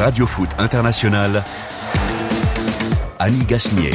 Radio Foot International, Annie Gasnier.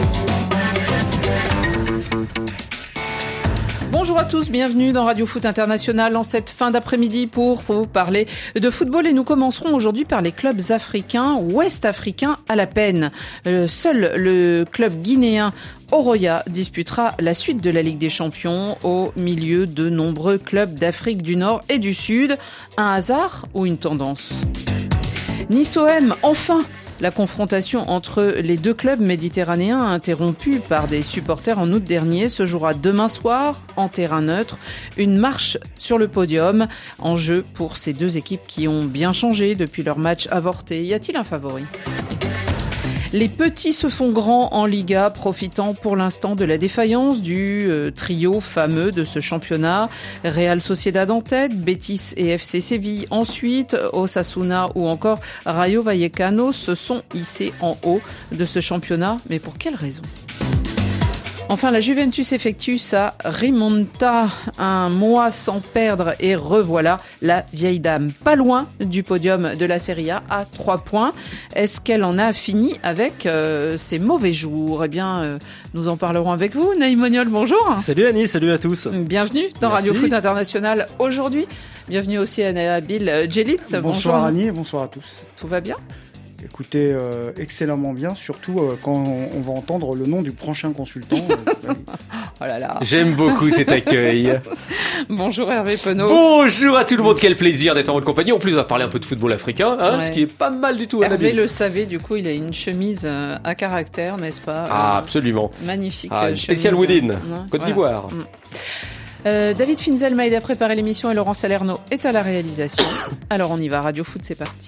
Bonjour à tous, bienvenue dans Radio Foot International en cette fin d'après-midi pour vous parler de football et nous commencerons aujourd'hui par les clubs africains, ouest-africains à la peine. Seul le club guinéen Oroya disputera la suite de la Ligue des Champions au milieu de nombreux clubs d'Afrique du Nord et du Sud. Un hasard ou une tendance ? Nice-OM, enfin! La confrontation entre les deux clubs méditerranéens interrompue par des supporters en août dernier se jouera demain soir en terrain neutre. Une marche sur le podium en jeu pour ces deux équipes qui ont bien changé depuis leur match avorté. Y a-t-il un favori ? Les petits se font grands en Liga, profitant pour l'instant de la défaillance du trio fameux de ce championnat. Real Sociedad en tête, Betis et FC Séville ensuite, Osasuna ou encore Rayo Vallecano se sont hissés en haut de ce championnat. Mais pour quelle raison ? Enfin, la Juventus effectue sa remonta, un mois sans perdre et revoilà la vieille dame. Pas loin du podium de la Serie A à 3 points. Est-ce qu'elle en a fini avec ses mauvais jours ? Eh bien, nous en parlerons avec vous. Naïm Moniol, bonjour. Salut Annie, salut à tous. Bienvenue dans Merci. Radio Foot International aujourd'hui. Bienvenue aussi à Nabil Djelit. Bonsoir Annie, bonsoir à tous. Tout va bien ? Écoutez, excellemment bien, surtout quand on va entendre le nom du prochain consultant. Oh là là. J'aime beaucoup cet accueil. Bonjour Hervé Penaud. Bonjour à tout le monde, quel plaisir d'être en votre compagnie. En plus, on va parler un peu de football africain, Ouais. ce qui est pas mal du tout. Hervé le savait, du coup, il a une chemise à caractère, n'est-ce pas ? Ah, absolument. Magnifique. Une spéciale Woodin, Côte voilà. d'Ivoire. David Finzel m'a aidé à préparer l'émission et Laurent Salerno est à la réalisation. Alors on y va, Radio Foot, c'est parti.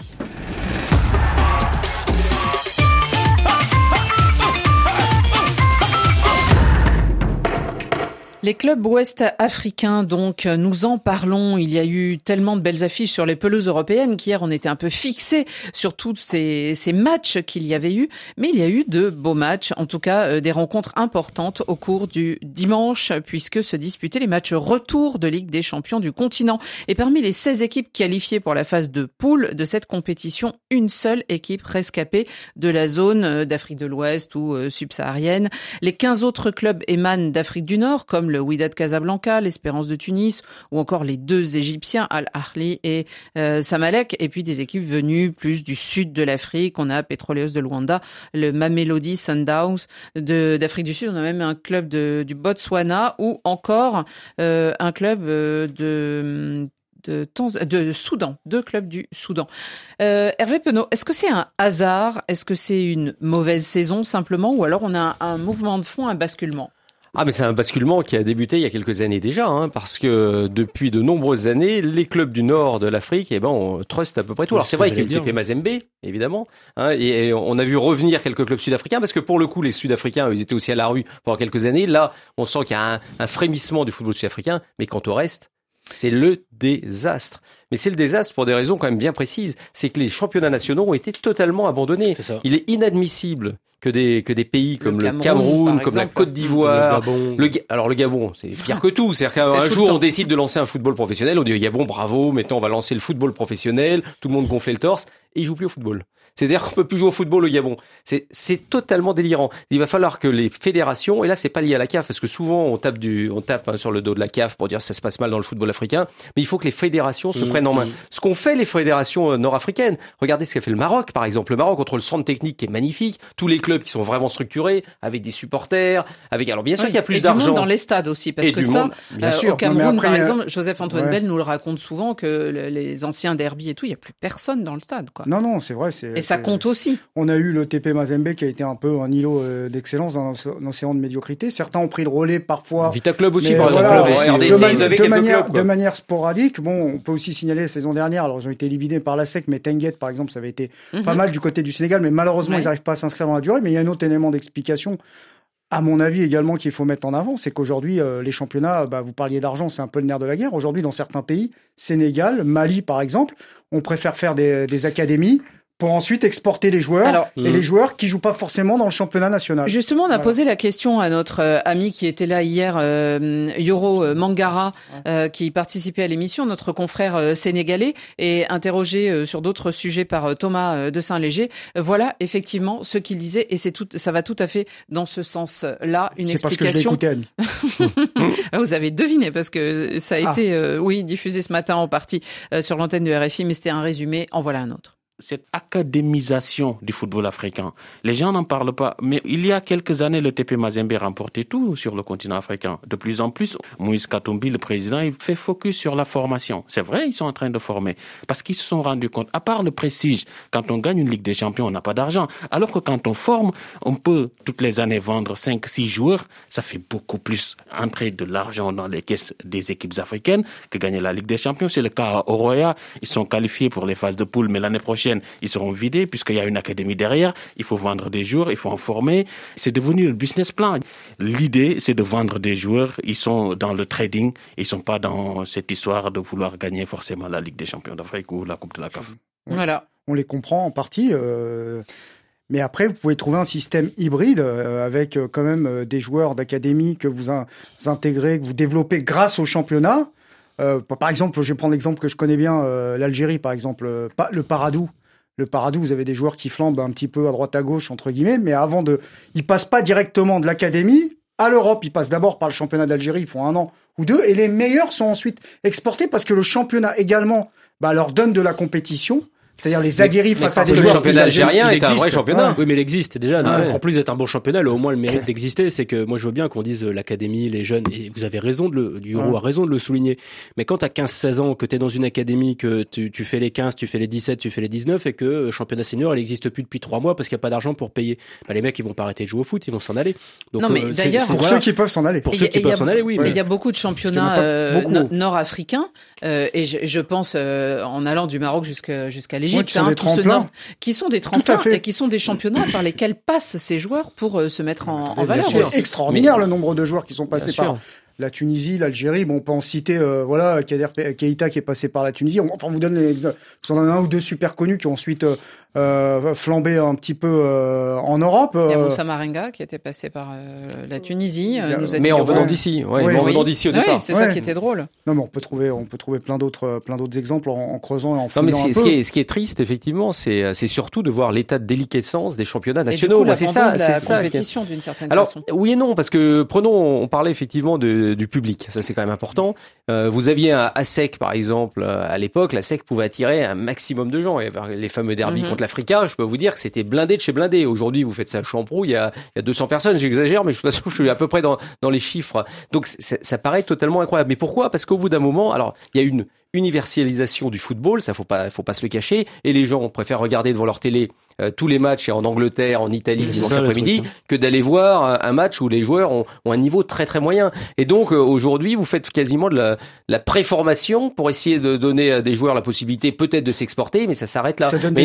Les clubs ouest-africains, donc, nous en parlons. Il y a eu tellement de belles affiches sur les pelouses européennes qu'hier, on était un peu fixés sur tous ces matchs qu'il y avait eu. Mais il y a eu de beaux matchs, en tout cas des rencontres importantes au cours du dimanche, puisque se disputaient les matchs retour de Ligue des Champions du continent. Et parmi les 16 équipes qualifiées pour la phase de poule de cette compétition, une seule équipe rescapée de la zone d'Afrique de l'Ouest ou subsaharienne. Les 15 autres clubs émanent d'Afrique du Nord, comme le Wydad Casablanca, l'Espérance de Tunis ou encore les deux Égyptiens, Al-Ahli et Samalek, et puis des équipes venues plus du sud de l'Afrique. On a Petroleos de Luanda, le Mamelodi Sundowns d'Afrique du Sud, on a même un club du Botswana ou encore un club de Soudan, deux clubs du Soudan. Hervé Penaud, est-ce que c'est un hasard ? Est-ce que c'est une mauvaise saison simplement ? Ou alors on a un mouvement de fond, un basculement ? Ah, mais c'est un basculement qui a débuté il y a quelques années déjà, parce que depuis de nombreuses années, les clubs du nord de l'Afrique, on trust à peu près tout. Alors c'est vrai qu'il y a eu le TP Mazembe, évidemment, et on a vu revenir quelques clubs sud-africains, parce que pour le coup, les Sud-Africains, ils étaient aussi à la rue pendant quelques années. Là, on sent qu'il y a un frémissement du football sud-africain, mais quant au reste, c'est le désastre. Mais c'est le désastre pour des raisons quand même bien précises. C'est que les championnats nationaux ont été totalement abandonnés. C'est ça. Il est inadmissible que des pays comme le Cameroun, Cameroun, comme la exemple. Côte d'Ivoire, Le Gabon. Alors le Gabon, c'est pire que tout. C'est-à-dire qu'un C'est tout jour le temps. on décide de lancer un football professionnel, on dit Gabon, bravo, maintenant on va lancer le football professionnel, tout le monde gonfle le torse, et ils jouent plus au football. C'est-à-dire qu'on peut plus jouer au football au Gabon. C'est totalement délirant. Il va falloir que les fédérations, et là c'est pas lié à la CAF, parce que souvent on tape sur le dos de la CAF pour dire ça se passe mal dans le football africain, mais il faut que les fédérations se prennent en main. Ce qu'ont fait les fédérations nord-africaines. Regardez ce qu'a fait le Maroc, par exemple. Le Maroc contre le centre technique qui est magnifique, tous les clubs qui sont vraiment structurés, avec des supporters, alors bien sûr qu'il y a plus d'argent. Et du monde dans les stades aussi, parce Et que du ça, monde, bien sûr. au Cameroun, Non, mais après, par exemple, Joseph-Antoine ouais. Bell nous le raconte souvent que les anciens derbies et tout, il n'y a plus personne dans le stade, quoi. Non, c'est vrai. Et ça compte aussi. On a eu le TP Mazembe qui a été un peu un îlot d'excellence dans un océan de médiocrité. Certains ont pris le relais parfois. Vita Club aussi, Mais par exemple. voilà, RDC, ils avaient quelques clubs, quoi. de manière sporadique. Bon, on peut aussi signaler la saison dernière. Alors, ils ont été éliminés par la SEC, mais Tenguet, par exemple, ça avait été pas mal du côté du Sénégal. Mais malheureusement, Ouais. ils n'arrivent pas à s'inscrire dans la durée. Mais il y a un autre élément d'explication, à mon avis également, qu'il faut mettre en avant. C'est qu'aujourd'hui, les championnats, vous parliez d'argent, c'est un peu le nerf de la guerre. Aujourd'hui, dans certains pays, Sénégal, Mali, par exemple, on préfère faire des académies pour ensuite exporter les joueurs et les joueurs qui jouent pas forcément dans le championnat national. Justement, on a posé la question à notre ami qui était là hier, Yoro Mangara, qui participait à l'émission, notre confrère sénégalais, et interrogé sur d'autres sujets par Thomas de Saint-Léger. Voilà effectivement ce qu'il disait, et ça va tout à fait dans ce sens-là. Une c'est explication. Parce que je l'ai écouté, Annie. Vous avez deviné parce que ça a été, diffusé ce matin en partie sur l'antenne de RFI, mais c'était un résumé. En voilà un autre. Cette académisation du football africain. Les gens n'en parlent pas, mais il y a quelques années, le TP Mazembe remportait tout sur le continent africain. De plus en plus, Moïse Katumbi, le président, il fait focus sur la formation. C'est vrai, ils sont en train de former, parce qu'ils se sont rendus compte, à part le prestige, quand on gagne une Ligue des Champions, on n'a pas d'argent. Alors que quand on forme, on peut toutes les années vendre 5-6 joueurs, ça fait beaucoup plus entrer de l'argent dans les caisses des équipes africaines que gagner la Ligue des Champions. C'est le cas à Oroya, ils sont qualifiés pour les phases de poule, mais l'année prochaine, ils seront vidés puisqu'il y a une académie derrière. Il faut vendre des joueurs, il faut en former. C'est devenu le business plan. L'idée, c'est de vendre des joueurs. Ils sont dans le trading. Ils sont pas dans cette histoire de vouloir gagner forcément la Ligue des Champions d'Afrique ou la Coupe de la CAF. Voilà. On les comprend en partie. Mais après, vous pouvez trouver un système hybride avec quand même des joueurs d'académie que vous intégrez, que vous développez grâce au championnat. Par exemple, je vais prendre l'exemple que je connais bien, l'Algérie, par exemple, le Paradou. Le Paradou, vous avez des joueurs qui flambent un petit peu à droite à gauche, entre guillemets, mais ils passent pas directement de l'académie à l'Europe. Ils passent d'abord par le championnat d'Algérie, ils font 1 an ou 2, et les meilleurs sont ensuite exportés parce que le championnat également, leur donne de la compétition. C'est-à-dire les aguerris face à des joueurs. Le championnat algérien est un vrai championnat. Oui, mais il existe déjà. En plus d'être un bon championnat, au moins le mérite d'exister, c'est que moi je veux bien qu'on dise l'académie, les jeunes, et vous avez raison Yoro a raison de le souligner. Mais quand t'as 15-16 ans, que t'es dans une académie, que tu fais les 15, tu fais les 17, tu fais les 19, et que le championnat senior, il existe plus depuis 3 mois parce qu'il n'y a pas d'argent pour payer. Les mecs, ils vont pas arrêter de jouer au foot, ils vont s'en aller. Donc, non, mais d'ailleurs, pour ceux qui peuvent s'en aller. Pour ceux qui peuvent s'en aller, oui. Mais il y a beaucoup de championnats nord-africains, et je pense en allant du Maroc jusqu'à l'Égypte, qui sont des tremplins et qui sont des championnats par lesquels passent ces joueurs pour se mettre en valeur. C'est extraordinaire le nombre de joueurs qui sont passés par la Tunisie, l'Algérie. Bon, on peut en citer, Kader Keita qui est passé par la Tunisie. Enfin, vous donne je vous en donne 1 ou 2 super connus qui ont ensuite flambé un petit peu en Europe. Il y a Moussa Marenga qui était passé par la Tunisie. Mais en venant d'ici, en venant d'ici au départ. C'est ça qui était drôle. Non, mais on peut trouver plein d'autres exemples en creusant et en fouillant un peu. Ce qui est triste, effectivement, c'est surtout de voir l'état de déliquescence des championnats Et nationaux. du coup, c'est ça, la compétition d'une certaine façon. Alors, oui et non, parce que on parlait effectivement du public. Ça, c'est quand même important. Vous aviez un ASEC, par exemple, à l'époque. L'ASEC pouvait attirer un maximum de gens. Il y avait les fameux derbies contre l'Africa. Je peux vous dire que c'était blindé de chez blindé. Aujourd'hui, vous faites ça à Champroux, il y a 200 personnes. J'exagère, mais de toute façon, je suis à peu près dans les chiffres. Donc, ça paraît totalement incroyable. Mais pourquoi? Parce qu'au bout d'un moment, alors, il y a une universalisation du football, ça faut pas se le cacher, et les gens préfèrent regarder devant leur télé tous les matchs en Angleterre, en Italie, dimanche après-midi, que d'aller voir un match où les joueurs ont un niveau très très moyen. Et donc aujourd'hui, vous faites quasiment de la préformation pour essayer de donner à des joueurs la possibilité peut-être de s'exporter, mais ça s'arrête là. Ça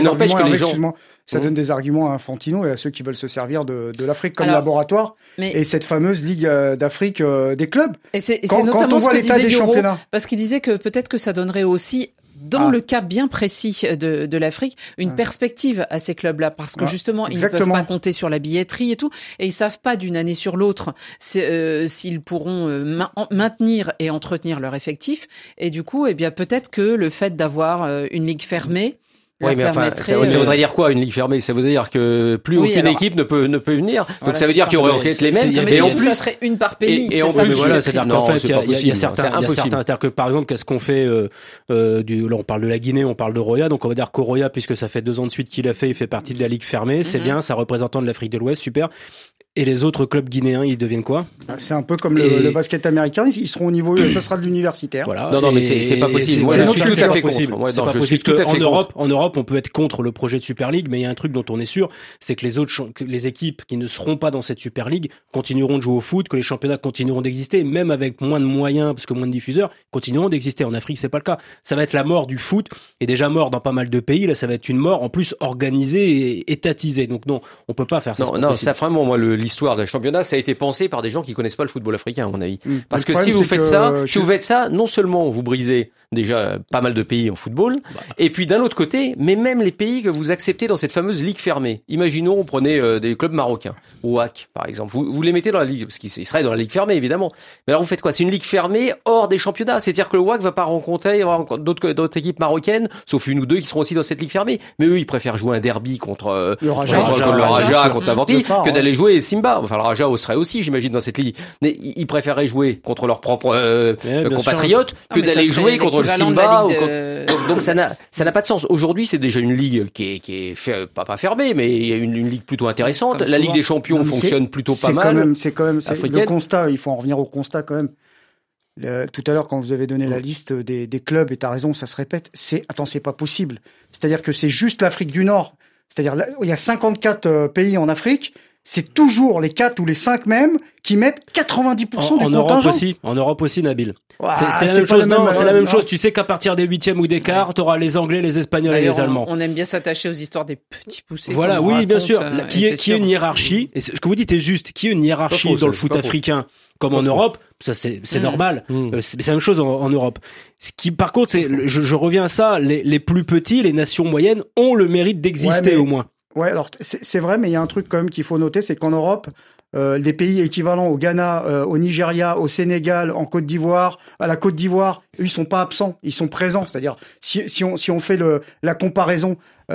donne des arguments à Infantino et à ceux qui veulent se servir de l'Afrique comme laboratoire. Et cette fameuse Ligue d'Afrique des clubs. Et c'est quand notamment on voit l'état des championnats. Parce qu'il disait que peut-être que ça donnerait aussi, dans le cas bien précis de l'Afrique, une perspective à ces clubs-là, parce que justement, ils ne peuvent pas compter sur la billetterie et tout, et ils savent pas d'une année sur l'autre s'ils pourront maintenir et entretenir leur effectif. Et du coup, peut-être que le fait d'avoir une ligue fermée, oui, mais enfin, ça voudrait dire quoi, une ligue fermée? Ça voudrait dire que plus aucune équipe ne peut venir. Donc ça veut dire qu'il y aurait les mêmes. Mais en plus, ça serait une par pays. Et en plus, voilà, c'est-à-dire qu'en fait, il y a certains, c'est-à-dire que par exemple, qu'est-ce qu'on fait, là, on parle de la Guinée, on parle de Roya, donc on va dire qu'Oroya, puisque ça fait 2 ans de suite qu'il a fait, il fait partie de la ligue fermée, c'est bien, c'est représentant de l'Afrique de l'Ouest, super. Et les autres clubs guinéens, ils deviennent quoi? C'est un peu comme le basket américain, ils seront au niveau, ça sera de l'universitaire. Voilà. Non, mais c'est pas possible. C'est tout à fait possible. contre. C'est pas possible qu'en Europe, on peut être contre le projet de Super League, mais il y a un truc dont on est sûr, c'est que les équipes qui ne seront pas dans cette Super League continueront de jouer au foot, que les championnats continueront d'exister, même avec moins de moyens, parce que moins de diffuseurs, continueront d'exister. En Afrique, c'est pas le cas. Ça va être la mort du foot, et déjà mort dans pas mal de pays, là, ça va être une mort, en plus, organisée et étatisée. Donc non, on peut pas faire ça. Non, ça vraiment, moi, l'histoire d'un championnat, ça a été pensé par des gens qui connaissent pas le football africain, à mon avis. Parce que problème, si vous faites ça, non seulement vous brisez déjà pas mal de pays en football, et puis d'un autre côté, mais même les pays que vous acceptez dans cette fameuse ligue fermée. Imaginons, on prenait des clubs marocains, WAC par exemple. Vous les mettez dans la ligue, parce qu'ils seraient dans la ligue fermée évidemment. Mais alors vous faites quoi? C'est une ligue fermée hors des championnats. C'est-à-dire que le WAC va pas rencontrer d'autres équipes marocaines, sauf une ou deux qui seront aussi dans cette ligue fermée. Mais eux, ils préfèrent jouer un derby contre le Raja, contre n'importe qui, que d'aller jouer Simba. Enfin, le Raja serait aussi, j'imagine, dans cette ligue. Mais ils préféreraient jouer contre leurs propres compatriotes que d'aller jouer contre le Simba. Donc ça n'a pas de sens. Aujourd'hui, c'est déjà une ligue qui est pas fermée, mais il y a une ligue plutôt intéressante. La Ligue des Champions fonctionne plutôt pas mal. C'est quand même le constat. Il faut en revenir au constat quand même. Tout à l'heure, quand vous avez donné la liste des clubs, et t'as raison, ça se répète, c'est pas possible. C'est-à-dire que c'est juste l'Afrique du Nord. C'est-à-dire, là, il y a 54 pays en Afrique, c'est toujours les 4 ou les 5 mêmes qui mettent 90% du contingent. En Europe aussi, Nabil. Ouah, c'est la même chose. C'est la même chose. Tu sais qu'à partir des 8e ou des quarts, t'auras les Anglais, les Espagnols et les Allemands. On aime bien s'attacher aux histoires des petits poussés. Voilà, oui, bien sûr. Qui est une hiérarchie. Et ce que vous dites est juste. Qui est une hiérarchie dans le foot africain comme en Europe? Ça, c'est normal. C'est la même chose en Europe. Ce qui, par contre, je reviens à ça. Les plus petits, les nations moyennes ont le mérite d'exister au moins. Ouais, alors c'est vrai, mais il y a un truc quand même qu'il faut noter, c'est qu'en Europe, des pays équivalents au Ghana, au Nigeria, au Sénégal, en Côte d'Ivoire, à la Côte d'Ivoire, eux, ils sont pas absents, ils sont présents. C'est-à-dire, si on fait la comparaison,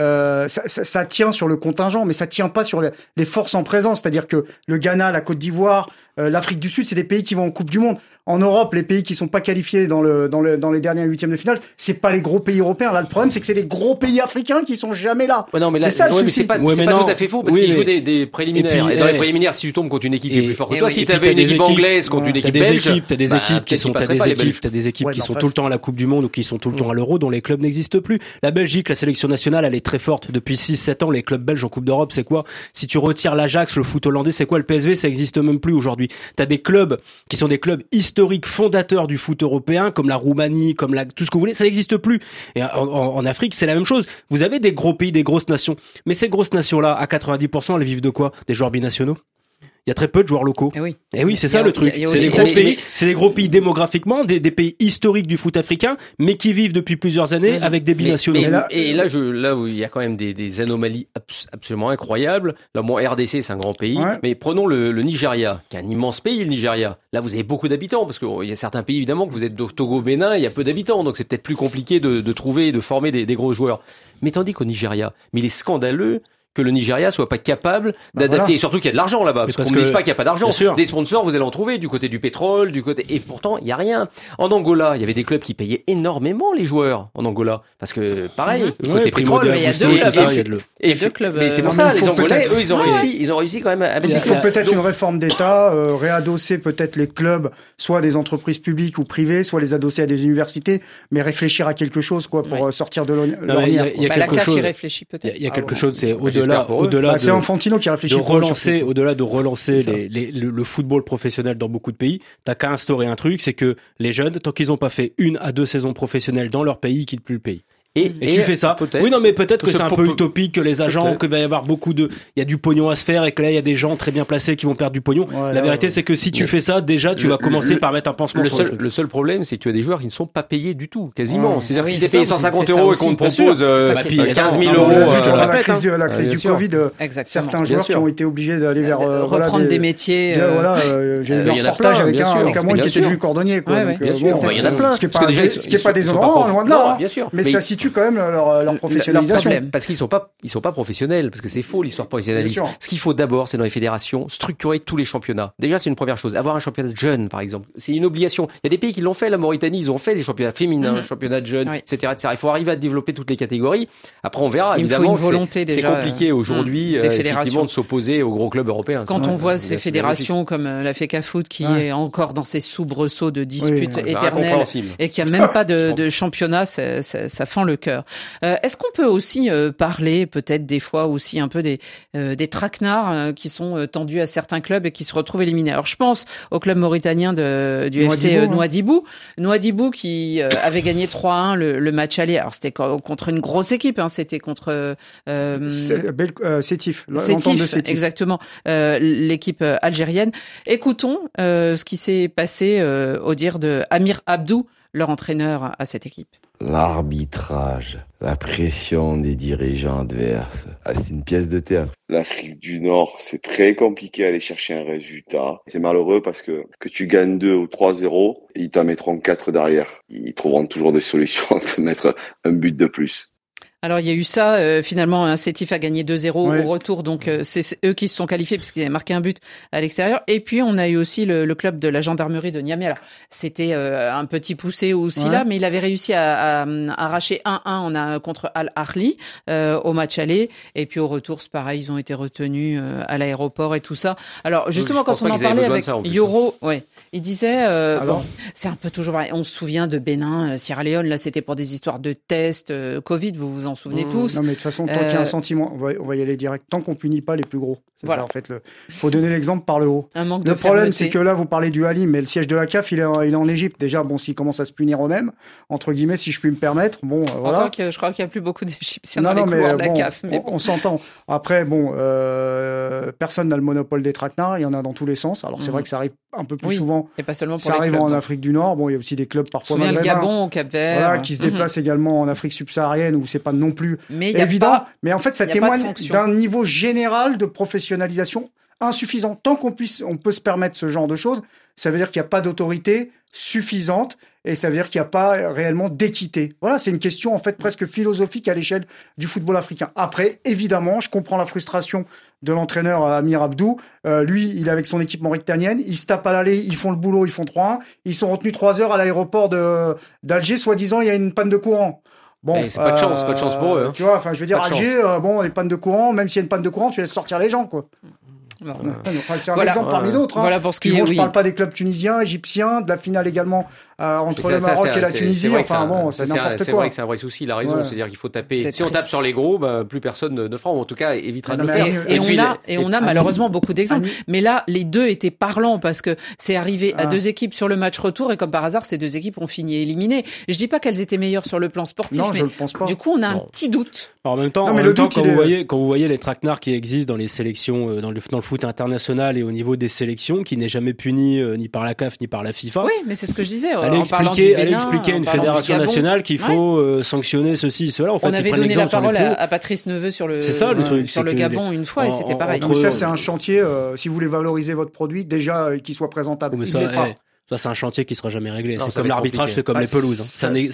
ça tient sur le contingent, mais ça tient pas sur les forces en présence. C'est-à-dire que le Ghana, la Côte d'Ivoire, l'Afrique du Sud, c'est des pays qui vont en Coupe du Monde. En Europe, les pays qui sont pas qualifiés dans les derniers 8e de finale, c'est pas les gros pays européens. Là, le problème, c'est que c'est les gros pays africains qui sont jamais là. Ouais, non, mais là, c'est ça le souci. C'est pas tout à fait faux, parce qu'ils jouent des préliminaires. Et dans les préliminaires, si tu tombes contre une équipe qui est plus forte que toi, si t'avais une équipe anglaise contre une équipe belge, t'as des équipes qui sont tout le temps à la Coupe du Monde ou qui sont tout le temps à l'Euro, dont les clubs n'existent plus. La Belgique, la sélection nationale, elle est très forte depuis 6-7 ans. Les clubs belges en Coupe d'Europe, c'est quoi? Si tu retires l'Ajax, le foot hollandais, c'est quoi? Le PSV, ça existe même plus aujourd'hui. T'as des clubs qui sont des clubs historiques fondateurs du foot européen, comme la Roumanie, comme tout ce que vous voulez, ça n'existe plus. Et en Afrique, c'est la même chose. Vous avez des gros pays, des grosses nations. Mais ces grosses nations-là, à 90%, elles vivent de quoi? Des joueurs binationaux. Il y a très peu de joueurs locaux. Et oui, c'est ça le truc. C'est des gros pays démographiquement, des pays historiques du foot africain, mais qui vivent depuis plusieurs années avec des binationaux. Et là, où il y a quand même des anomalies absolument incroyables. Là, RDC, c'est un grand pays, mais prenons le Nigeria, qui est un immense pays, le Nigeria. Là, vous avez beaucoup d'habitants, parce qu'il y a certains pays, évidemment, que vous êtes de Togo, Bénin, il y a peu d'habitants, donc c'est peut-être plus compliqué de trouver et de former des gros joueurs. Mais tandis qu'au Nigeria, mais il est scandaleux que le Nigeria soit pas capable d'adapter, voilà. Et surtout qu'il y a de l'argent là-bas, parce qu'on ne dise pas qu'il n'y a pas d'argent. Des sponsors, vous allez en trouver du côté du pétrole, et pourtant il y a rien. En Angola, il y a avait des clubs qui payaient énormément les joueurs en Angola, parce que pareil, côté pétrole, il y a deux clubs. Mais c'est pour ça, les Angolais, eux, ils ont réussi quand même à mettre. Il faut peut-être une réforme d'État, réadosser peut-être les clubs, soit des entreprises publiques ou privées, soit les adosser à des universités, mais réfléchir à quelque chose quoi pour sortir de l'ornière. La CAF y réfléchit peut-être. Il y a quelque chose, c'est c'est Infantino qui réfléchit au-delà de relancer le football professionnel dans beaucoup de pays. T'as qu'à instaurer un truc, c'est que les jeunes, tant qu'ils n'ont pas fait 1 à 2 saisons professionnelles dans leur pays, ils quittent plus le pays. Et tu fais ça. Oui, non, mais peut-être que c'est un peu utopique, que les agents, qu'il va y avoir il y a du pognon à se faire et que là, il y a des gens très bien placés qui vont perdre du pognon. La vérité, c'est que si tu fais ça, déjà, tu vas commencer par mettre un pansement sur le truc. Le seul problème, c'est que tu as des joueurs qui ne sont pas payés du tout, quasiment. C'est-à-dire que si t'es payé 150 euros et qu'on te propose 15 000 euros, la crise du Covid, certains joueurs qui ont été obligés d'aller vers reprendre des métiers. J'ai vu un reportage avec un moine qui était devenu cordonnier. Il y en a plein. Ce qui est pas déshonorant, loin de là. Mais ça situe quand même leur professionnalisation. Parce qu'ils sont pas professionnels, parce que c'est faux l'histoire de professionnalisme. Ce qu'il faut d'abord, c'est dans les fédérations, structurer tous les championnats. Déjà, c'est une première chose. Avoir un championnat de jeunes, par exemple. C'est une obligation. Il y a des pays qui l'ont fait, la Mauritanie, ils ont fait des championnats féminins, championnats de jeunes, etc., etc. Il faut arriver à développer toutes les catégories. Après, on verra. Évidemment, c'est compliqué aujourd'hui, effectivement, de s'opposer aux gros clubs européens. Quand on voit ces fédérations comme la FECAFOOT qui est encore dans ses soubresauts de disputes éternelles et qui a même pas de championnat, ça fend le le cœur. Est-ce qu'on peut aussi parler peut-être des fois aussi un peu des traquenards qui sont tendus à certains clubs et qui se retrouvent éliminés. Alors je pense au club mauritanien du FC Nouadhibou. Nouadhibou qui avait gagné 3-1 le match aller. Alors c'était contre une grosse équipe, c'était contre Sétif, exactement, l'équipe algérienne. Écoutons ce qui s'est passé au dire de Amir Abdou, leur entraîneur à cette équipe. L'arbitrage, la pression des dirigeants adverses, c'est une pièce de théâtre. L'Afrique du Nord, c'est très compliqué d'aller chercher un résultat. C'est malheureux parce que tu gagnes 2 ou 3-0, ils t'en mettront 4 derrière. Ils trouveront toujours des solutions de te mettre un but de plus. Alors il y a eu ça, finalement Sétif a gagné 2-0 au retour, donc c'est eux qui se sont qualifiés puisqu'ils avaient marqué un but à l'extérieur. Et puis on a eu aussi le club de la gendarmerie de Niamey. Alors c'était un petit poussé aussi là, mais il avait réussi à arracher 1-1 contre Al Ahly au match aller. Et puis au retour c'est pareil, ils ont été retenus à l'aéroport et tout ça. Alors justement quand on en parlait avec Yoro, il disait c'est un peu toujours pareil. On se souvient de Bénin, Sierra Leone, là c'était pour des histoires de tests Covid, vous vous en souvenez tous. Non, mais de toute façon, tant qu'il y a un sentiment, on va y aller direct. Tant qu'on punit pas les plus gros. C'est ça, en fait. Faut donner l'exemple par le haut. Le problème, c'est que là, vous parlez du Ali, mais le siège de la CAF, il est en Égypte. Déjà, s'ils commencent à se punir eux-mêmes, entre guillemets, si je puis me permettre, voilà. Je crois qu'il y a plus beaucoup d'Égyptiens dans les couloirs de la CAF. Mais on s'entend. Après, personne n'a le monopole des traquenards. Il y en a dans tous les sens. Alors, c'est vrai que ça arrive un peu plus souvent. Et pas seulement pour ça arrive en Afrique du Nord. Il y a aussi des clubs parfois maghrébins. Le Gabon, au Cap-Vert. Voilà, qui se déplacent également en Afrique subsaharienne où c'est pas non plus évident. Mais en fait, ça témoigne d'un niveau général de professionnalisation insuffisant. Tant on peut se permettre ce genre de choses, ça veut dire qu'il n'y a pas d'autorité suffisante et ça veut dire qu'il n'y a pas réellement d'équité. Voilà, c'est une question en fait presque philosophique à l'échelle du football africain. Après, évidemment, je comprends la frustration de l'entraîneur Amir Abdou. Lui, il est avec son équipe mauritanienne, il se tape à l'aller, ils font le boulot, ils font 3-1. Ils sont retenus 3 heures à l'aéroport d'Alger, soi-disant il y a une panne de courant. C'est pas de chance pour eux. Tu vois, je veux dire, Alger, les pannes de courant, même s'il y a une panne de courant, tu laisses sortir les gens, quoi. C'est un exemple parmi d'autres. Voilà pour ce qui je parle pas des clubs tunisiens, égyptiens, de la finale également entre le Maroc et la Tunisie. C'est n'importe quoi. C'est vrai que c'est un vrai souci. Il a raison. C'est-à-dire qu'il faut taper. Si on tape sur les gros, plus personne ne fera, ou en tout cas évitera de le faire. Et on a malheureusement beaucoup d'exemples. Mais là, les deux étaient parlants parce que c'est arrivé à 2 équipes sur le match retour et comme par hasard, ces 2 équipes ont fini éliminées. Je dis pas qu'elles étaient meilleures sur le plan sportif, mais je le pense pas. Du coup, on a un petit doute. En même temps, quand vous voyez les traquenards qui existent dans les sélections, dans le foot international et au niveau des sélections, qui n'est jamais puni ni par la CAF ni par la FIFA. Oui, mais c'est ce que je disais. Allez expliquer à une fédération nationale qu'il faut sanctionner ceci, cela. En fait, on avait donné la parole à Patrice Neveu sur le Gabon une fois et c'était pareil. Mais ça, c'est un chantier. Si vous voulez valoriser votre produit, déjà qu'il soit présentable. Il n'est pas. Ça, c'est un chantier qui sera jamais réglé. C'est comme l'arbitrage, c'est comme les pelouses. Ça ne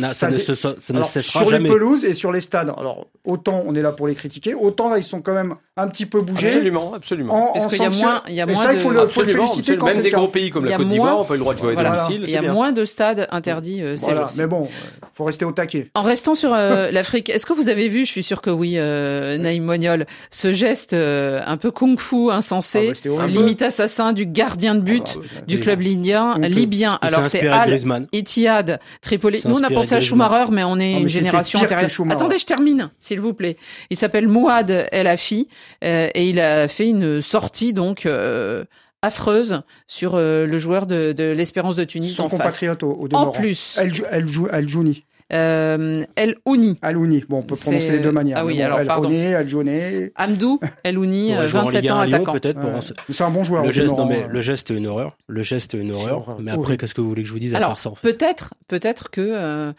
cessera Sur jamais. les pelouses et sur les stades. Alors, autant on est là pour les critiquer, autant là, ils sont quand même un petit peu bougés. Absolument. Parce qu'il y a moins et ça, il faut le féliciter quand même des gros pays comme la Côte d'Ivoire, on peut le droit de jouer à domicile. Il y a moins de stades interdits ces jours-ci. Mais bon, faut rester au taquet. En restant sur l'Afrique, est-ce que vous avez vu, je suis sûr que oui, Naïm Mognol, ce geste un peu kung-fu insensé, limite assassin du gardien de but du club libyen. Alors c'est Al-Ittihad Tripoli. Nous on a pensé à Schumacher, mais on est une génération antérieure. Attendez, je termine, s'il vous plaît. Il s'appelle Mouad El Afi et il a fait une sortie donc affreuse sur le joueur de l'Espérance de Tunis. Son compatriote au demeurant. En plus, El Jouni. El Ouni. Al Ouni. Bon, on peut prononcer les deux manières. Ah oui, alors pardon. El Jouni. Amdou El Ouni, 27 ans, attaquant. C'est un bon joueur. Le geste est une horreur. Mais après, qu'est-ce que vous voulez que je vous dise à part ça, en fait? Peut-être que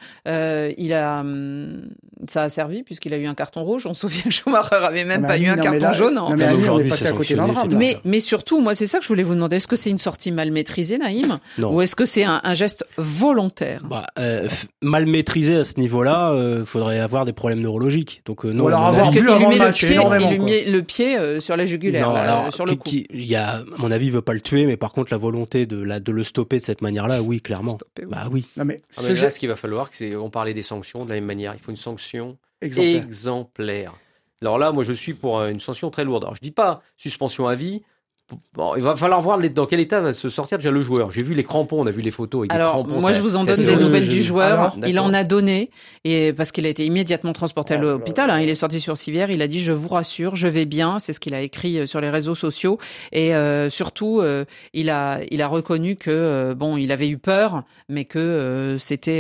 ça a servi puisqu'il a eu un carton rouge. On se souvient, Schumacher avait même pas eu un carton jaune. Mais on est passé à côté d'un drame. Mais surtout, moi, c'est ça que je voulais vous demander. Est-ce que c'est une sortie mal maîtrisée, Naïm? Non. Ou est-ce que c'est un geste volontaire? Mal maîtrisé à ce niveau-là, faudrait avoir des problèmes neurologiques. Donc non. Ou alors avoir bu avant le match énormément. Il met le pied sur la jugulaire, sur le cou. Il y a, à mon avis, il veut pas le tuer, mais par contre, la volonté de le stopper de cette manière-là, oui, clairement. Bah oui. Non, mais là, ce qu'il va falloir, c'est, on parlait des sanctions de la même manière. Il faut une sanction exemplaire. Alors là, moi, je suis pour une sanction très lourde. Alors, je dis pas suspension à vie. Bon, il va falloir voir dans quel état va se sortir déjà le joueur. J'ai vu les crampons, on a vu les photos avec des crampons. Moi, je vous en donne des nouvelles du joueur. Il en a donné, et parce qu'il a été immédiatement transporté à l'hôpital. Il est sorti sur civière. Il a dit, je vous rassure, je vais bien. C'est ce qu'il a écrit sur les réseaux sociaux. Et surtout, il a reconnu que il avait eu peur, mais que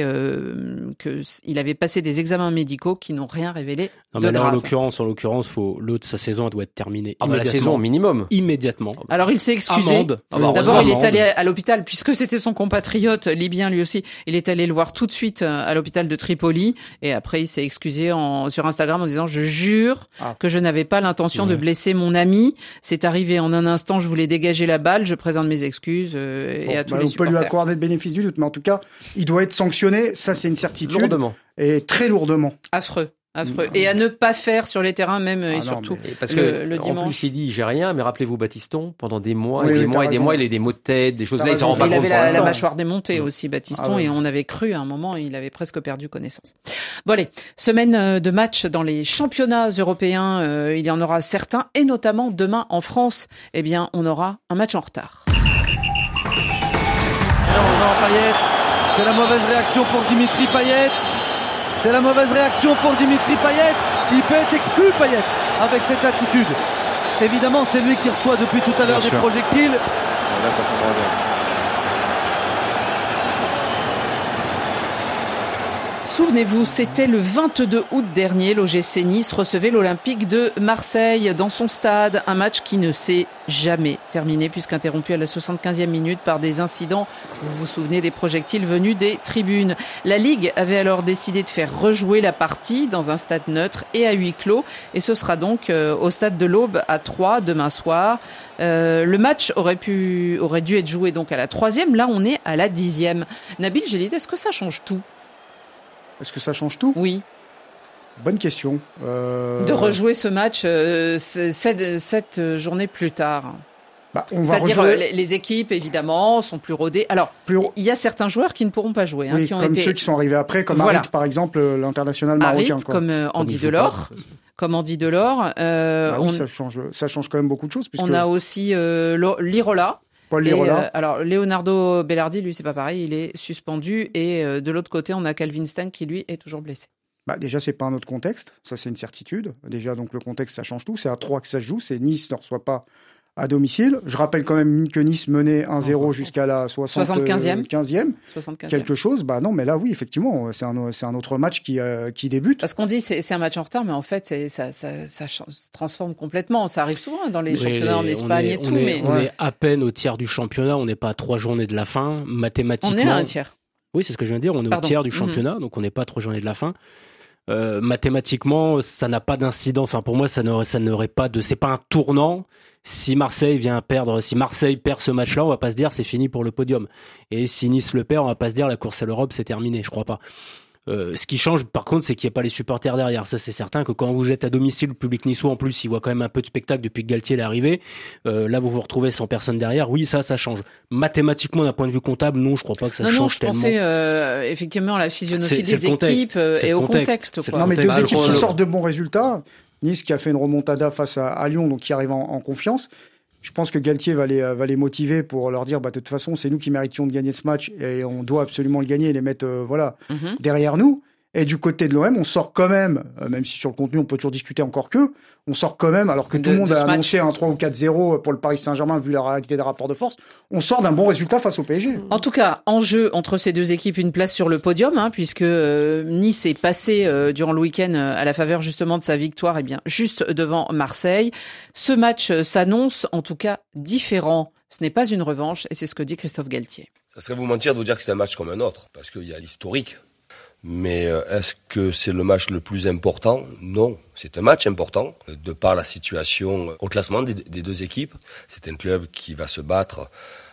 il avait passé des examens médicaux qui n'ont rien révélé de grave. En l'occurrence, sa saison doit être terminée. La saison minimum. Immédiatement. Alors il s'est excusé. D'abord, il est allé à l'hôpital puisque c'était son compatriote libyen lui aussi. Il est allé le voir tout de suite à l'hôpital de Tripoli et après il s'est excusé sur Instagram en disant je jure que je n'avais pas l'intention de blesser mon ami. C'est arrivé en un instant, je voulais dégager la balle, je présente mes excuses et à tous les supporters. On peut lui accorder le bénéfice du doute, mais en tout cas, il doit être sanctionné. Ça, c'est une certitude. Lourdement. Et très lourdement. Affreux. Et à ne pas faire sur les terrains même et surtout parce que le dimanche. En plus il dit j'ai rien, mais rappelez-vous Battiston pendant des mois et des mois, il a eu des maux de tête, des choses là, il s'en rend pas compte. Il avait la mâchoire démontée aussi Battiston et on avait cru à un moment il avait presque perdu connaissance. Bon allez, semaine de match dans les championnats européens, il y en aura certains et notamment demain en France, on aura un match en retard. Payet, c'est la mauvaise réaction pour Dimitri Payet. C'est la mauvaise réaction pour Dimitri Payet. Il peut être exclu, Payet, avec cette attitude. Évidemment, c'est lui qui reçoit depuis tout à l'heure des projectiles. Là, ça s'en va bien. Souvenez-vous, c'était le 22 août dernier, l'OGC Nice recevait l'Olympique de Marseille dans son stade. Un match qui ne s'est jamais terminé puisqu'interrompu à la 75e minute par des incidents. Vous vous souvenez des projectiles venus des tribunes. La Ligue avait alors décidé de faire rejouer la partie dans un stade neutre et à huis clos. Et ce sera donc au stade de l'Aube à 3 demain soir. Le match aurait dû être joué donc à la 3e. Là, on est à la 10e. Nabil Djellit, est-ce que ça change tout ? Est-ce que ça change tout ? Oui. Bonne question. De rejouer ce match 7 journées plus tard. C'est-à-dire les équipes, évidemment, sont plus rodées. Alors, il y a certains joueurs qui ne pourront pas jouer. Comme ceux qui sont arrivés après, comme Harit, par exemple, l'international marocain. Harit, comme Andy Delors. Ça change quand même beaucoup de choses. On a aussi Lirola. Paul Lirola. Alors, Leonardo Bellardi, lui, c'est pas pareil, il est suspendu. Et de l'autre côté, on a Calvin Stank qui, lui, est toujours blessé. Déjà, c'est pas un autre contexte. Ça, c'est une certitude. Déjà, donc, le contexte, ça change tout. C'est à 3 que ça se joue. C'est Nice ne reçoit pas à domicile. Je rappelle quand même que Nice menait 1-0 jusqu'à la 75e. Quelque chose. Non, mais là, oui, effectivement, c'est un autre match qui débute. Parce qu'on dit c'est un match en retard, mais en fait, ça se transforme complètement. Ça arrive souvent dans les championnats en Espagne et tout. On est à peine au tiers du championnat. On n'est pas à 3 journées de la fin. Mathématiquement. On est à un tiers. Oui, c'est ce que je viens de dire. On est au tiers du championnat, donc on n'est pas à 3 journées de la fin. Mathématiquement, ça n'a pas d'incident. Enfin, pour moi, ça n'aurait pas c'est pas un tournant. Si Marseille perd ce match-là, on va pas se dire c'est fini pour le podium. Et si Nice le perd, on va pas se dire la course à l'Europe c'est terminé. Je crois pas. Ce qui change, par contre, c'est qu'il n'y a pas les supporters derrière. Ça, c'est certain que quand vous êtes à domicile, le public niçois, en plus, il voit quand même un peu de spectacle depuis que Galtier est arrivé. Là, vous vous retrouvez sans personne derrière. Oui, ça change. Mathématiquement, d'un point de vue comptable, non, je crois pas que ça change tellement. Je pensais effectivement à la physionomie des équipes et au contexte. Non, mais deux équipes qui sortent de bons résultats. Nice qui a fait une remontada face à Lyon, donc qui arrive en confiance. Je pense que Galtier va les motiver pour leur dire de toute façon, c'est nous qui méritions de gagner ce match et on doit absolument le gagner et les mettre derrière nous. Et du côté de l'OM, on sort quand même, même si sur le contenu on peut toujours discuter encore on sort quand même, alors que tout le monde a annoncé un 3 ou 4-0 pour le Paris Saint-Germain vu la réalité des rapports de force, on sort d'un bon résultat face au PSG. En tout cas, en jeu entre ces deux équipes, une place sur le podium, puisque Nice est passé durant le week-end à la faveur justement de sa victoire, juste devant Marseille. Ce match s'annonce en tout cas différent. Ce n'est pas une revanche et c'est ce que dit Christophe Galtier. Ça serait vous mentir de vous dire que c'est un match comme un autre, parce qu'il y a l'historique. Mais est-ce que c'est le match le plus important ? Non, c'est un match important, de par la situation au classement des deux équipes. C'est un club qui va se battre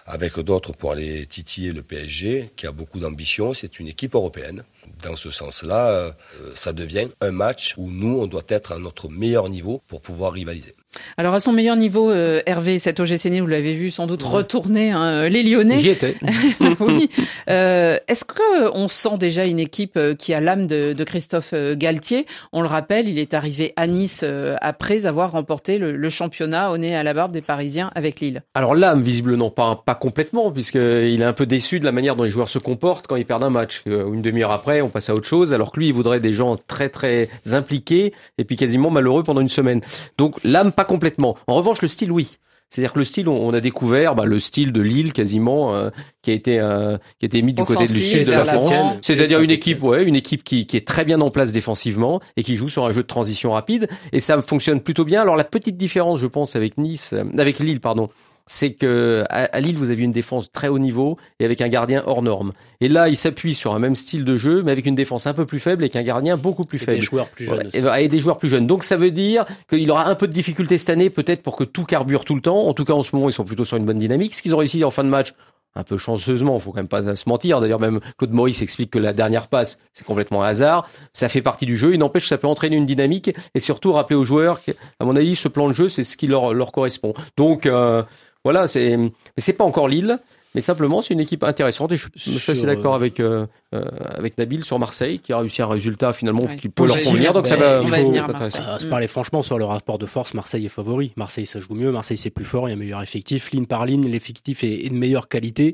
avec d'autres pour aller titiller le PSG, qui a beaucoup d'ambition. C'est une équipe européenne. Dans ce sens-là, ça devient un match où nous, on doit être à notre meilleur niveau pour pouvoir rivaliser. Alors à son meilleur niveau, Hervé, cet OGC Nice, vous l'avez vu sans doute retourner les Lyonnais. J'y étais. Oui. Est-ce que on sent déjà une équipe qui a l'âme de Christophe Galtier? On le rappelle, il est arrivé à Nice après avoir remporté le championnat au nez à la barbe des Parisiens avec Lille. Alors l'âme, visiblement pas complètement, puisqu'il est un peu déçu de la manière dont les joueurs se comportent quand ils perdent un match. Une demi-heure après, on passe à autre chose, alors que lui, il voudrait des gens très très impliqués et puis quasiment malheureux pendant une semaine. Donc l'âme, pas complètement. En revanche, le style, oui. C'est-à-dire que le style, on a découvert le style de Lille quasiment qui a été mis du côté du sud de la France. C'est-à-dire une équipe qui est très bien en place défensivement et qui joue sur un jeu de transition rapide et ça fonctionne plutôt bien. Alors la petite différence, je pense, avec Lille, c'est que à Lille, vous avez une défense très haut niveau et avec un gardien hors norme. Et là, il s'appuie sur un même style de jeu, mais avec une défense un peu plus faible et qu'un gardien beaucoup plus faible. Des joueurs plus jeunes aussi. Et des joueurs plus jeunes. Donc ça veut dire qu'il aura un peu de difficulté cette année, peut-être pour que tout carbure tout le temps. En tout cas, en ce moment, ils sont plutôt sur une bonne dynamique. Ce qu'ils ont réussi en fin de match, un peu chanceusement, faut quand même pas se mentir. D'ailleurs, même Claude Maurice explique que la dernière passe, c'est complètement un hasard. Ça fait partie du jeu. Il n'empêche que ça peut entraîner une dynamique et surtout rappeler aux joueurs qu'à mon avis, ce plan de jeu, c'est ce qui leur correspond. Donc, voilà, mais c'est pas encore Lille, mais simplement c'est une équipe intéressante et je suis assez d'accord avec Nabil sur Marseille qui a réussi un résultat finalement qui peut leur convenir. Donc ça va. Se parler franchement sur le rapport de force, Marseille est favori. Marseille ça joue mieux, Marseille c'est plus fort, il y a un meilleur effectif, ligne par ligne, l'effectif est de meilleure qualité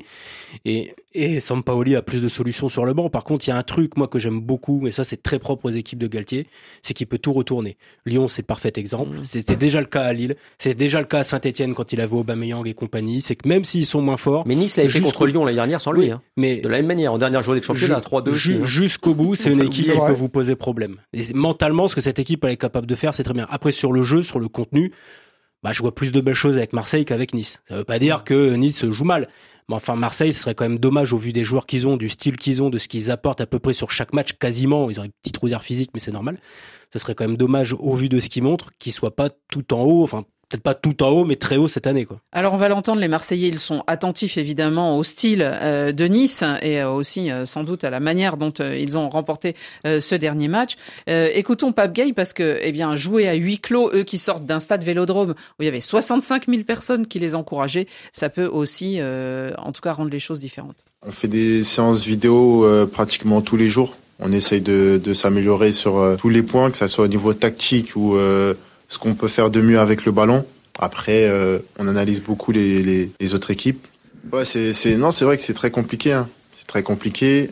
et Sampaoli a plus de solutions sur le banc. Par contre, il y a un truc moi que j'aime beaucoup et ça c'est très propre aux équipes de Galtier, c'est qu'il peut tout retourner. Lyon c'est le parfait exemple. C'était déjà le cas à Lille, c'était déjà le cas à Saint-Etienne quand il avait Aubameyang et compagnie. C'est que même s'ils sont moins forts, mais Nice l'avait fait contre Lyon l'année dernière sans lui. Mais de la même manière en dernière journée de championnat 3-2. Jusqu'au bout, c'est une équipe qui peut vous poser problème. Et mentalement, ce que cette équipe elle est capable de faire, c'est très bien. Après, sur le jeu, sur le contenu, je vois plus de belles choses avec Marseille qu'avec Nice. Ça veut pas dire que Nice joue mal. Mais enfin, Marseille, ce serait quand même dommage au vu des joueurs qu'ils ont, du style qu'ils ont, de ce qu'ils apportent à peu près sur chaque match, quasiment. Ils ont un petit trou d'air physique, mais c'est normal. Ce serait quand même dommage au vu de ce qu'ils montrent, qu'ils soient pas tout en haut, enfin, peut-être pas tout en haut, mais très haut cette année, quoi. Alors, on va l'entendre, les Marseillais, ils sont attentifs, évidemment, au style de Nice et aussi, sans doute, à la manière dont ils ont remporté ce dernier match. Écoutons Pape Gueye, parce que, jouer à huis clos, eux qui sortent d'un stade Vélodrome où il y avait 65 000 personnes qui les encourageaient, ça peut aussi, en tout cas, rendre les choses différentes. On fait des séances vidéo pratiquement tous les jours. On essaye de s'améliorer sur tous les points, que ça soit au niveau tactique ou ce qu'on peut faire de mieux avec le ballon. Après, on analyse beaucoup les autres équipes. Ouais, c'est vrai que c'est très compliqué. Hein. C'est très compliqué.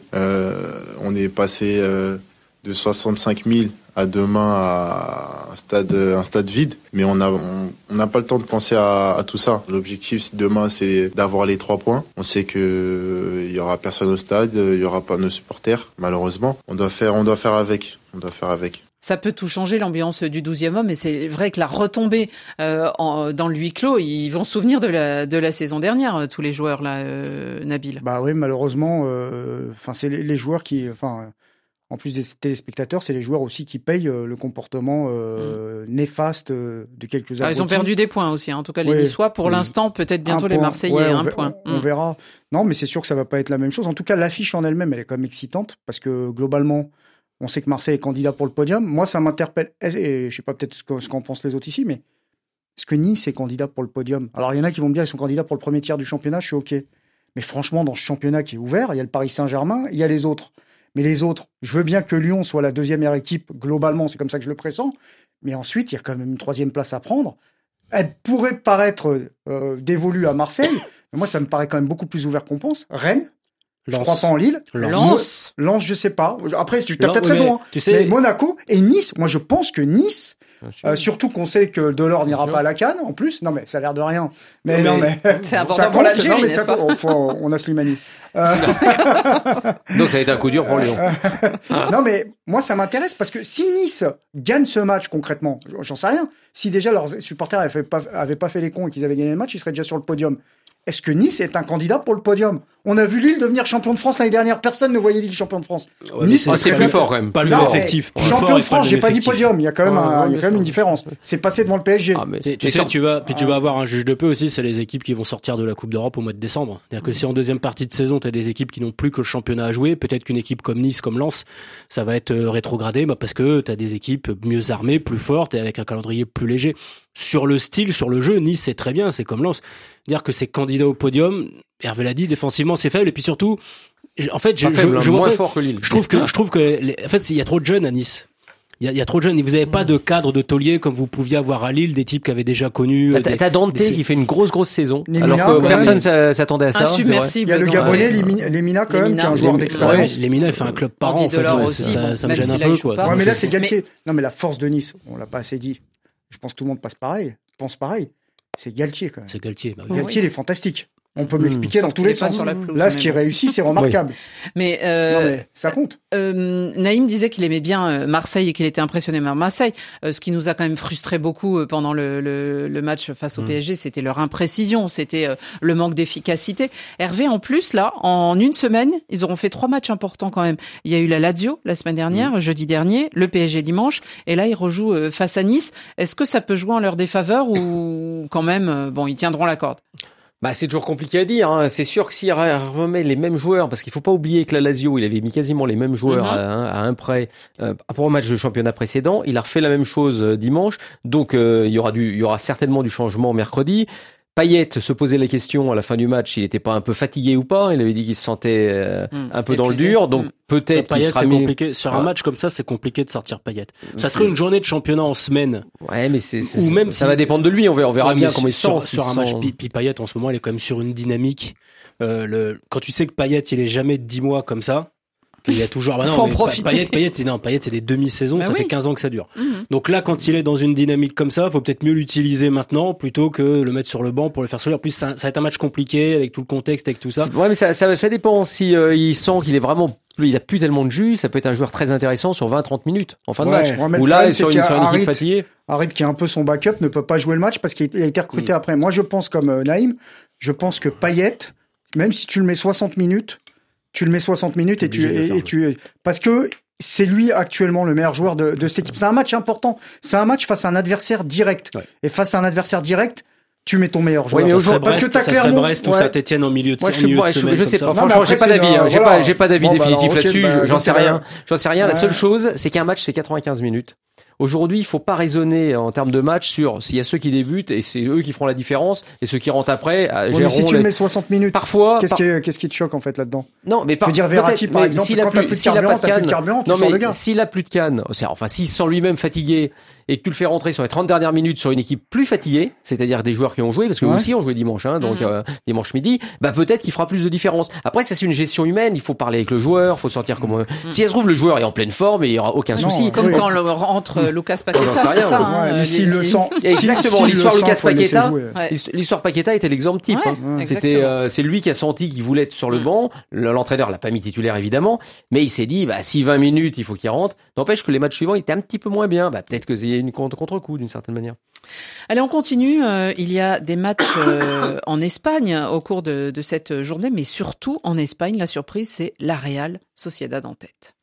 On est passé de 65 000 à demain à un stade vide, mais on n'a pas le temps de penser à tout ça. L'objectif demain, c'est d'avoir les 3 points. On sait que il y aura personne au stade, il y aura pas nos supporters, malheureusement. On doit faire avec. Ça peut tout changer, l'ambiance du 12e homme, et c'est vrai que la retombée dans le huis clos, ils vont se souvenir de la saison dernière, tous les joueurs là, Nabil. Bah oui, malheureusement, c'est les joueurs qui, en plus des téléspectateurs, c'est les joueurs aussi qui payent le comportement néfaste de quelques abrutis. Ils ont perdu des points aussi, hein. En tout cas les Niçois, pour l'instant, peut-être bientôt les Marseillais, un point. On verra. Non, mais c'est sûr que ça va pas être la même chose. En tout cas, l'affiche en elle-même, elle est quand même excitante, parce que globalement, on sait que Marseille est candidat pour le podium. Moi, ça m'interpelle, et je sais pas peut-être ce qu'en pensent les autres ici, mais est-ce que Nice est candidat pour le podium? Alors, il y en a qui vont me dire qu'ils sont candidats pour le premier tiers du championnat, je suis OK. Mais franchement, dans ce championnat qui est ouvert, il y a le Paris Saint-Germain, il y a les autres. Mais les autres, je veux bien que Lyon soit la deuxième meilleure équipe, globalement, c'est comme ça que je le pressens. Mais ensuite, il y a quand même une 3e place à prendre. Elle pourrait paraître dévolue à Marseille, mais moi, ça me paraît quand même beaucoup plus ouvert qu'on pense. Rennes, je crois pas en Lille. Lens, je sais pas. Après, tu as peut-être raison. Mais Monaco et Nice, moi je pense que Nice, surtout qu'on sait que Delors n'ira pas à la CAN en plus. Non mais ça a l'air de rien. Mais c'est important pour l'Algérie. Non mais on a Slimani. Donc ça a été un coup dur pour Lyon. Non mais moi ça m'intéresse parce que si Nice gagne ce match concrètement, j'en sais rien. Si déjà leurs supporters avaient pas fait les cons et qu'ils avaient gagné le match, ils seraient déjà sur le podium. Est-ce que Nice est un candidat pour le podium? On a vu Lille devenir champion de France l'année dernière. Personne ne voyait Lille champion de France. Ouais, Nice, c'est plus fort quand même. Pas le même effectif. Champion de France, j'ai pas dit podium. Il y a quand même une différence. C'est passé devant le PSG. Tu sais, tu vas avoir un juge de paix aussi, c'est les équipes qui vont sortir de la Coupe d'Europe au mois de décembre. C'est-à-dire que si en deuxième partie de saison, t'as des équipes qui n'ont plus que le championnat à jouer, peut-être qu'une équipe comme Nice, comme Lens, ça va être rétrogradé, parce que t'as des équipes mieux armées, plus fortes et avec un calendrier plus léger. Sur le style, sur le jeu, Nice c'est très bien, c'est comme Lens. Dire que c'est candidat au podium, Hervé l'a dit, défensivement c'est faible, et puis surtout, en fait, je vois moins fort que Lille. Je trouve que, en fait, il y a trop de jeunes à Nice. Il y a trop de jeunes et vous avez pas de cadre de taulier comme vous pouviez avoir à Lille, des types qui avaient déjà connu. T'as Dante qui fait une grosse saison. Lemina, alors que personne s'attendait à ça. Insubmersible. Il y a le Gabonais, Lemina quand même, qui est un joueur d'expérience. Lemina, il fait un club par an, en fait. Ça me gêne un peu, quoi. Ouais, mais là, c'est Galtier. Non, mais la force de Nice, on l'a pas assez dit. Je pense que tout le monde pense pareil. C'est Galtier, quand même. C'est Galtier. Galtier, il est fantastique. On peut m'expliquer dans tous les sens. Là, ce qui réussit, c'est remarquable. Mais ça compte. Naïm disait qu'il aimait bien Marseille et qu'il était impressionné par Marseille. Ce qui nous a quand même frustré beaucoup pendant le match face au PSG, c'était leur imprécision, c'était le manque d'efficacité. Hervé, en plus, là, en une semaine, ils auront fait 3 matchs importants quand même. Il y a eu la Lazio la semaine dernière, jeudi dernier, le PSG dimanche, et là, ils rejouent face à Nice. Est-ce que ça peut jouer en leur défaveur ou quand même, ils tiendront la corde? C'est toujours compliqué à dire. Hein. C'est sûr que s'il remet les mêmes joueurs, parce qu'il faut pas oublier que la Lazio, il avait mis quasiment les mêmes joueurs à un prêt pour un match de championnat précédent. Il a refait la même chose dimanche, donc il y aura certainement du changement mercredi. Payet se posait les questions à la fin du match, il était pas un peu fatigué ou pas. Il avait dit qu'il se sentait un peu dans le dur, donc peut-être qu'il sera mieux. Compliqué. Sur un match comme ça, c'est compliqué de sortir Payet. Ça serait une journée de championnat en semaine. Ouais, mais ça va dépendre de lui. On verra bien comment il se sent. Sur un match, puis Payet en ce moment, il est quand même sur une dynamique. Quand tu sais que Payet, il est jamais de 10 mois comme ça. Il y a toujours, faut en profiter. Payet, c'est des demi-saisons, ça fait 15 ans que ça dure. Donc là, quand il est dans une dynamique comme ça, faut peut-être mieux l'utiliser maintenant, plutôt que le mettre sur le banc pour le faire sourire. En plus, ça va être un match compliqué, avec tout le contexte, avec tout ça. Ouais, mais ça dépend si, il sent qu'il est vraiment, il a plus tellement de jus, ça peut être un joueur très intéressant sur 20-30 minutes, en fin de match. Ou là, sur une équipe fatiguée. Harit, qui est un peu son backup, ne peut pas jouer le match parce qu'il a été recruté après. Moi, je pense comme Naïm, je pense que Payet, même si tu le mets 60 minutes, parce que c'est lui actuellement le meilleur joueur de cette équipe. C'est un match important. C'est un match face à un adversaire direct. Ouais. Et face à un adversaire direct, tu mets ton meilleur joueur. Oui, parce que t'as clairement Brest ou Saint-Étienne en milieu de semaine. Je sais pas. Franchement, j'ai pas d'avis. J'ai pas d'avis définitif là-dessus. J'en sais rien. La seule chose, c'est qu'un match, c'est 95 minutes. Aujourd'hui, il faut pas raisonner en termes de match sur s'il y a ceux qui débutent et c'est eux qui feront la différence et ceux qui rentrent après géreront. Mais si tu mets 60 minutes, parfois, qu'est-ce qui te choque en fait là-dedans? Non, mais je veux dire Verratti par exemple, quand t'as plus de carburant, tu sors le gars. S'il a plus de canne, s'il se sent lui-même fatigué et que tu le fais rentrer sur les 30 dernières minutes sur une équipe plus fatiguée, c'est-à-dire des joueurs qui ont joué, parce que aussi ont joué dimanche, donc dimanche midi, peut-être qu'il fera plus de différence. Après, ça c'est une gestion humaine, il faut parler avec le joueur, faut sentir comment. Si elle se trouve le joueur est en pleine forme et il y aura aucun souci. Comme quand on rentre Lucas Paqueta, c'est ça. Mais s'il le sent, exactement. L'histoire Lucas Paqueta, l'histoire Paqueta était l'exemple type. C'est lui qui a senti qu'il voulait être sur le banc. L'entraîneur l'a pas mis titulaire évidemment, mais il s'est dit, si 20 minutes, il faut qu'il rentre. N'empêche que les matchs suivants, il était un petit peu moins bien. Peut-être que c'est une contre-coup d'une certaine manière. Allez, on continue. Il y a des matchs en Espagne au cours de cette journée, mais surtout en Espagne, la surprise, c'est la Real Sociedad en tête.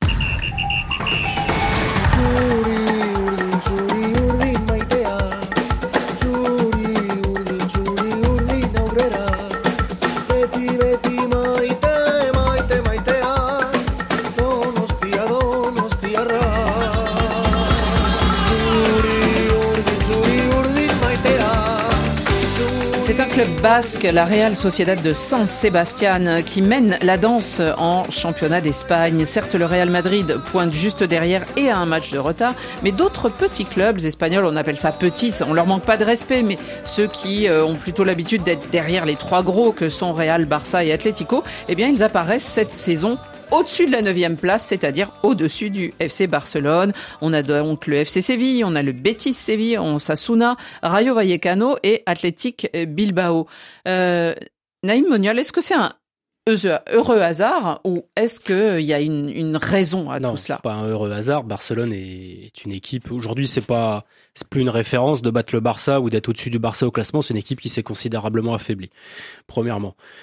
Club basque, la Real Sociedad de San Sebastián, qui mène la danse en championnat d'Espagne. Certes, le Real Madrid pointe juste derrière et a un match de retard, mais d'autres petits clubs espagnols, on appelle ça petits, on leur manque pas de respect, mais ceux qui ont plutôt l'habitude d'être derrière les 3 gros que sont Real, Barça et Atlético, ils apparaissent cette saison au-dessus de la 9e place, c'est-à-dire au-dessus du FC Barcelone. On a donc le FC Séville, on a le Betis Séville, Osasuna, Rayo Vallecano et Athletic Bilbao. Naïm Monial, est-ce que c'est un heureux hasard ou est-ce qu'il y a une raison à tout cela? Non, c'est pas un heureux hasard. Barcelone est une équipe, aujourd'hui c'est plus une référence de battre le Barça ou d'être au-dessus du Barça au classement, c'est une équipe qui s'est considérablement affaiblie, premièrement.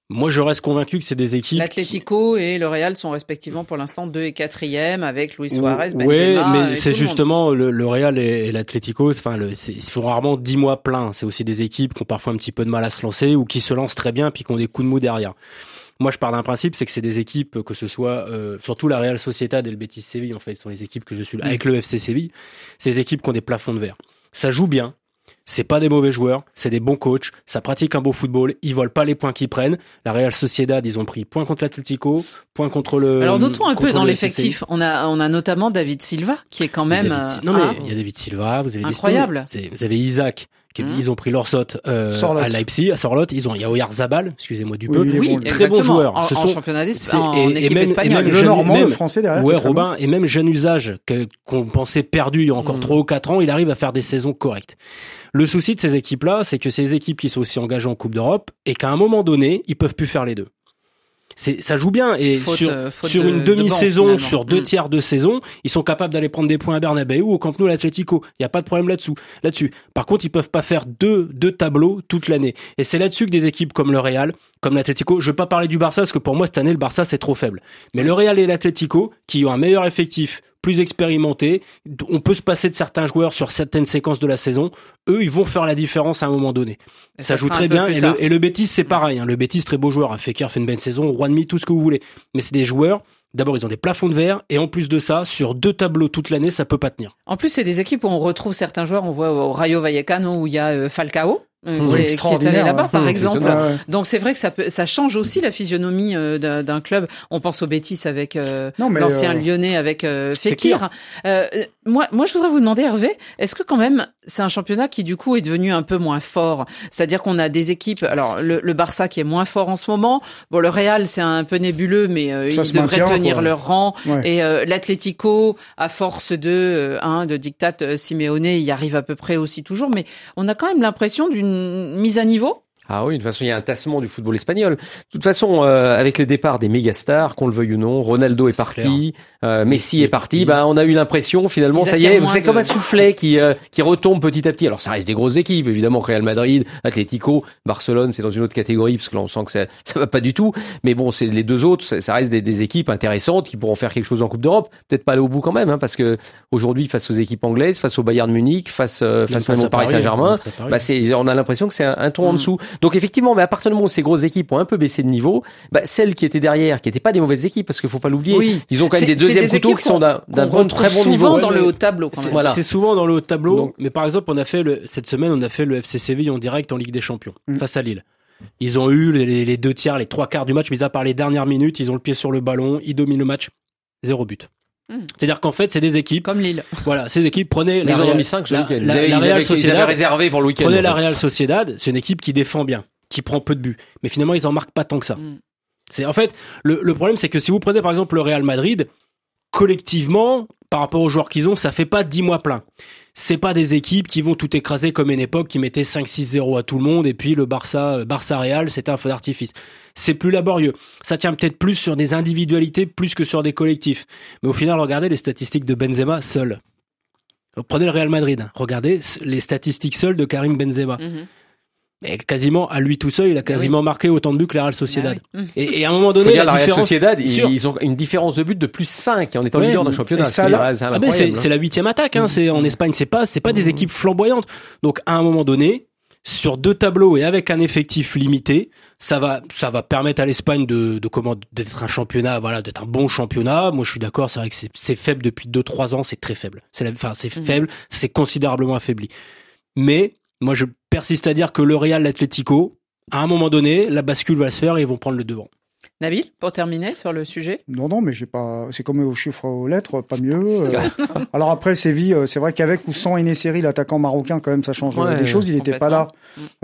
Moi, je reste convaincu que c'est des équipes. L'Atlético et le Real sont respectivement pour l'instant 2 et 4e avec Luis Suarez, Benzema. Oui, mais c'est justement le Real et l'Atlético. Enfin, ils font rarement 10 mois pleins. C'est aussi des équipes qui ont parfois un petit peu de mal à se lancer ou qui se lancent très bien puis qui ont des coups de mou derrière. Moi, je pars d'un principe, c'est que c'est des équipes, que ce soit surtout la Real Sociedad et le Betis Séville, en fait, sont les équipes que je suis avec le FC Séville. C'est des équipes qui ont des plafonds de verre. Ça joue bien. C'est pas des mauvais joueurs, c'est des bons coachs, ça pratique un beau football, ils volent pas les points qu'ils prennent. La Real Sociedad, ils ont pris point contre l'Atlético, point contre le... Alors notons un peu dans l'effectif, on a notamment David Silva, qui est quand même... il y a David Silva, vous avez incroyable. Vous avez Isaac, ils ont pris Lorsot à Leipzig, à Sorloth, il y a Oyarzabal, excusez-moi du peu, très bon joueur. En championnat d'Espagne, en équipe espagnole. Le Normand, le Français derrière. Ouais, Robin, et même jeune usage qu'on pensait perdu il y a encore 3 ou 4 ans, il arrive à faire des saisons correctes. Le souci de ces équipes-là, c'est que ces équipes qui sont aussi engagées en Coupe d'Europe et qu'à un moment donné, ils peuvent plus faire les deux. Ça joue bien et sur une demi-saison, sur 2 tiers de saison, ils sont capables d'aller prendre des points à Bernabéu ou au Camp Nou à l'Atlético. Il y a pas de problème là-dessus. Par contre, ils peuvent pas faire deux tableaux toute l'année. Et c'est là-dessus que des équipes comme le Real, comme l'Atlético, je vais pas parler du Barça parce que pour moi cette année le Barça c'est trop faible. Mais le Real et l'Atlético qui ont un meilleur effectif, plus expérimenté, on peut se passer de certains joueurs sur certaines séquences de la saison. Eux, ils vont faire la différence à un moment donné. Ça joue très bien. Et le Betis, c'est pareil. Le Betis, très beau joueur. Fekir fait une belle saison. Juanmi, tout ce que vous voulez. Mais c'est des joueurs. D'abord, ils ont des plafonds de verre. Et en plus de ça, sur 2 tableaux toute l'année, ça peut pas tenir. En plus, c'est des équipes où on retrouve certains joueurs. On voit au Rayo Vallecano où il y a Falcao. Qui est allé là-bas, par exemple. Donc c'est vrai que ça change aussi la physionomie d'un club. On pense au Betis avec l'ancien Lyonnais avec Fekir. Moi, je voudrais vous demander, Hervé, est-ce que quand même c'est un championnat qui du coup est devenu un peu moins fort? C'est-à-dire qu'on a des équipes. Alors le Barça qui est moins fort en ce moment. Bon, le Real c'est un peu nébuleux, mais ils devraient tenir leur rang. Ouais. Et l'Atlético, à force de diktat Simeone, il y arrive à peu près aussi toujours. Mais on a quand même l'impression d'une mise à niveau. Ah oui, de toute façon, il y a un tassement du football espagnol. De toute façon, avec le départ des mégastars, qu'on le veuille ou non, Ronaldo est parti, Messi est parti, on a eu l'impression, finalement, ça y est, c'est comme un soufflet qui retombe petit à petit. Alors, ça reste des grosses équipes, évidemment, Real Madrid, Atlético, Barcelone, c'est dans une autre catégorie, parce que là, on sent que ça va pas du tout. Mais bon, c'est les deux autres, ça reste des équipes intéressantes qui pourront faire quelque chose en Coupe d'Europe. Peut-être pas aller au bout quand même, parce que aujourd'hui, face aux équipes anglaises, face au Bayern Munich, face même au Paris Saint-Germain, on a l'impression que c'est un ton en dessous. Donc effectivement, mais à partir du moment où ces grosses équipes ont un peu baissé de niveau, celles qui étaient derrière, qui n'étaient pas des mauvaises équipes, parce qu'il faut pas l'oublier, ils ont quand même des deuxièmes couteaux qui sont d'un très bon niveau. Souvent dans le haut de tableau. C'est souvent dans le haut de tableau. Mais par exemple, cette semaine, on a fait le FC Séville en direct en Ligue des Champions face à Lille. Ils ont eu les 2 tiers, les 3 quarts du match, mis à part les dernières minutes, ils ont le pied sur le ballon, ils dominent le match, 0 but. C'est-à-dire qu'en fait, c'est des équipes comme Lille. Voilà, ces équipes prenaient ils en ont mis 5 ce week-end. Ils avaient réservé pour le week-end. Prenez la Real Sociedad, c'est une équipe qui défend bien, qui prend peu de buts, mais finalement ils en marquent pas tant que ça. C'est en fait le problème, c'est que si vous prenez par exemple le Real Madrid, collectivement par rapport aux joueurs qu'ils ont, ça fait pas 10 mois pleins. C'est pas des équipes qui vont tout écraser comme une époque qui mettait 5-6-0 à tout le monde et puis le Barça Real, c'était un feu d'artifice. C'est plus laborieux. Ça tient peut-être plus sur des individualités plus que sur des collectifs. Mais au final, regardez les statistiques de Benzema seul. Prenez le Real Madrid, regardez les statistiques seules de Karim Benzema. Mais quasiment à lui tout seul, il a quasiment marqué autant de buts que la Real Sociedad. Et à un moment donné, la Real Sociedad, ils ont une différence de but de plus 5 en étant leader d'un championnat. C'est la 8e attaque. C'est en Espagne, c'est pas des équipes flamboyantes. Donc à un moment donné, sur 2 tableaux et avec un effectif limité, ça va permettre à l'Espagne d'être un championnat, d'être un bon championnat. Moi, je suis d'accord, c'est vrai que c'est faible depuis 2-3 ans, c'est très faible. C'est faible, c'est considérablement affaibli. Mais moi, je persiste à dire que le Real, l'Atlético, à un moment donné, la bascule va se faire et ils vont prendre le devant. Nabil, pour terminer sur le sujet. Non, mais c'est comme aux chiffres aux lettres, pas mieux. Alors après, Séville, c'est vrai qu'avec ou sans Enesiri, l'attaquant marocain, quand même, ça change des choses. Il n'était pas là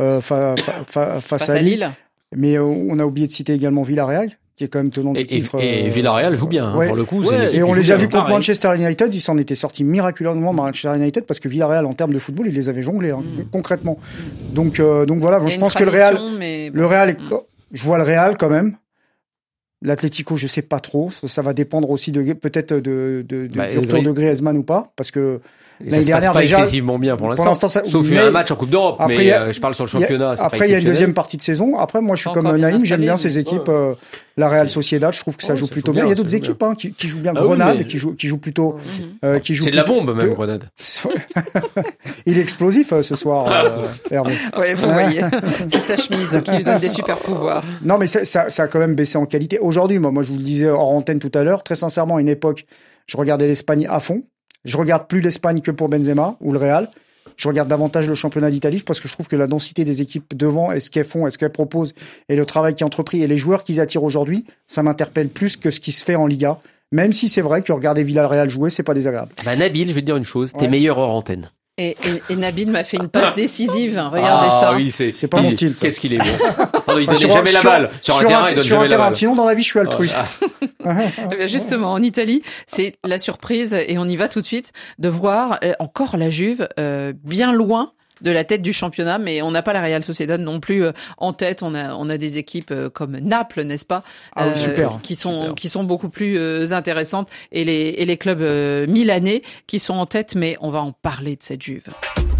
face à Lille. Mais on a oublié de citer également Villarreal, qui est quand même tenant du titre. Et Villarreal joue bien, pour le coup. Et on les a vus contre Manchester United, ils s'en étaient sortis miraculeusement Manchester United, parce que Villarreal, en termes de football, ils les avaient jonglés, concrètement. Donc voilà, je pense que le Real je vois le Real quand même L'Atlético, je sais pas trop. Ça va dépendre aussi peut-être du retour de Griezmann ou pas, parce que l'année dernière, se passe pas déjà excessivement bien pour l'instant. Sauf un match en Coupe d'Europe. Après, mais je parle sur le championnat. Après, il y a une deuxième partie de saison. Après, moi, je suis comme Naïm. J'aime bien ces équipes. La Real Sociedad, je trouve que ça joue plutôt bien. Il y a d'autres équipes qui jouent bien. Grenade, qui joue plutôt. C'est de la bombe, même, Grenade. Il est explosif ce soir, Hervé. Oui, vous voyez. C'est sa chemise qui lui donne des super pouvoirs. Non, mais ça a quand même baissé en qualité. Aujourd'hui, moi, je vous le disais hors antenne tout à l'heure, très sincèrement, à une époque, je regardais l'Espagne à fond. Je regarde plus l'Espagne que pour Benzema ou le Real. Je regarde davantage le championnat d'Italie parce que je trouve que la densité des équipes devant, et ce qu'elles font, et ce qu'elles proposent, et le travail qui est entrepris, et les joueurs qu'ils attirent aujourd'hui, ça m'interpelle plus que ce qui se fait en Liga. Même si c'est vrai que regarder Villarreal jouer, c'est pas désagréable. Nabil, je vais te dire une chose, t'es meilleur hors antenne. Et Nabil m'a fait une passe décsive. Regardez ça. Oui, c'est pas mon style. Ça. Qu'est-ce qu'il est bon. Il donne jamais la balle. Sur un terrain, il donne jamais la balle. Sinon, dans la vie, je suis altruiste. Justement, en Italie, c'est la surprise, et on y va tout de suite, de voir encore la Juve bien loin de la tête du championnat, mais on n'a pas la Real Sociedad non plus en tête. On a des équipes comme Naples, n'est-ce pas, qui sont beaucoup plus intéressantes, et les clubs milanais qui sont en tête. Mais on va en parler de cette Juve.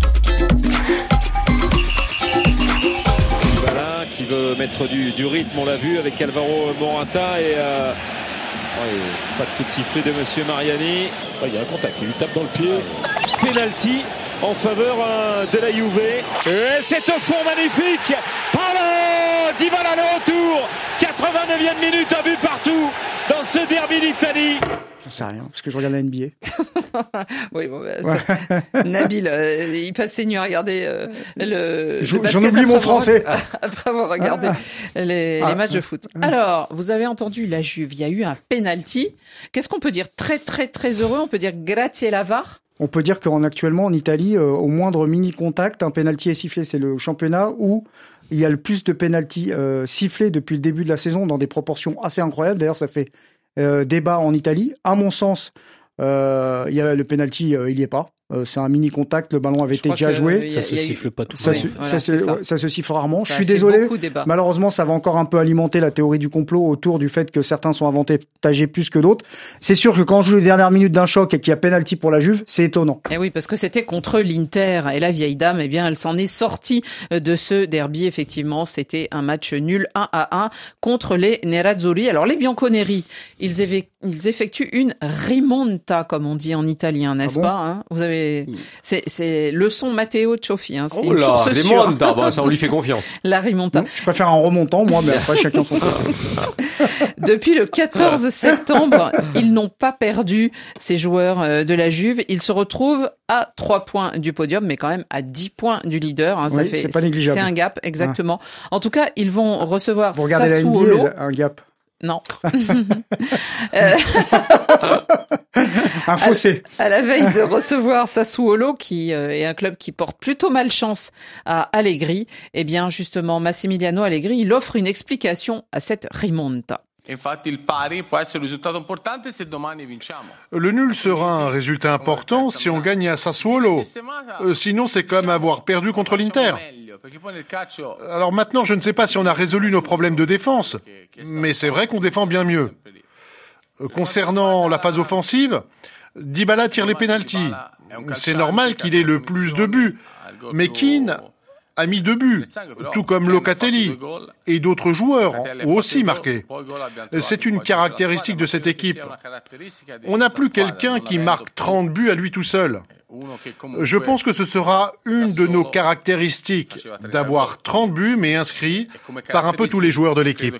Voilà, qui veut mettre du rythme, on l'a vu avec Alvaro Morata, et pas de coup de sifflet de Monsieur Mariani. Il y a un contact, il lui tape dans le pied. Penalty en faveur de la Juve. Et c'est au fond magnifique. Paulo Dybala le retour. 89e minute, un but partout dans ce derby d'Italie. J'en sais rien, parce que je regarde la NBA. Oui, bon, Nabil, il passe ses nuits à regarder j'en oublie mon français. Après avoir regardé les matchs de foot. Alors, vous avez entendu la Juve, il y a eu un penalty. Qu'est-ce qu'on peut dire? Très, très, très heureux. On peut dire grazie la VAR. On peut dire qu'actuellement, en Italie, au moindre mini-contact, un penalty est sifflé. C'est le championnat où il y a le plus de penalty sifflés depuis le début de la saison, dans des proportions assez incroyables. D'ailleurs, ça fait débat en Italie. À mon sens, il y a le penalty, il y est pas. C'est un mini contact, le ballon avait été déjà joué. Ça se siffle pas tout ça se siffle rarement. Je suis désolé. Malheureusement, ça va encore un peu alimenter la théorie du complot autour du fait que certains sont avantagés plus que d'autres. C'est sûr que quand on joue les dernières minutes d'un choc et qu'il y a penalty pour la Juve, c'est étonnant. Et oui, parce que c'était contre l'Inter, et la vieille dame, eh bien, elle s'en est sortie de ce derby. Effectivement, c'était un match nul 1-1 contre les Nerazzurri. Alors les Bianconeri, ils effectuent une rimonta, comme on dit en italien, n'est-ce pas, hein? Vous avez c'est le son Matteo Cioffi, hein. C'est une source sûre. Ça, on lui fait confiance. La rimonta. Je préfère un remontant, moi, mais après chacun son tour. Depuis le 14 septembre, ils n'ont pas perdu, ces joueurs de la Juve. Ils se retrouvent à 3 points du podium, mais quand même à 10 points du leader. Hein. Oui, c'est pas négligeable. C'est un gap, exactement. En tout cas, ils vont recevoir Vous regardez Sassuolo. La NBA, un gap. Non. Un fossé. À la veille de recevoir Sassuolo, qui est un club qui porte plutôt malchance à Allegri, eh bien justement Massimiliano Allegri, il offre une explication à cette rimonta. Le nul sera un résultat important si on gagne à Sassuolo. Sinon, c'est comme avoir perdu contre l'Inter. Alors maintenant, je ne sais pas si on a résolu nos problèmes de défense, mais c'est vrai qu'on défend bien mieux. Concernant la phase offensive, Dybala tire les pénaltys. C'est normal qu'il ait le plus de buts, mais Keane a mis 2 buts, tout comme Locatelli, et d'autres joueurs ont aussi marqué. C'est une caractéristique de cette équipe. On n'a plus quelqu'un qui marque 30 buts à lui tout seul. Je pense que ce sera une de nos caractéristiques, d'avoir 30 buts mais inscrits par un peu tous les joueurs de l'équipe.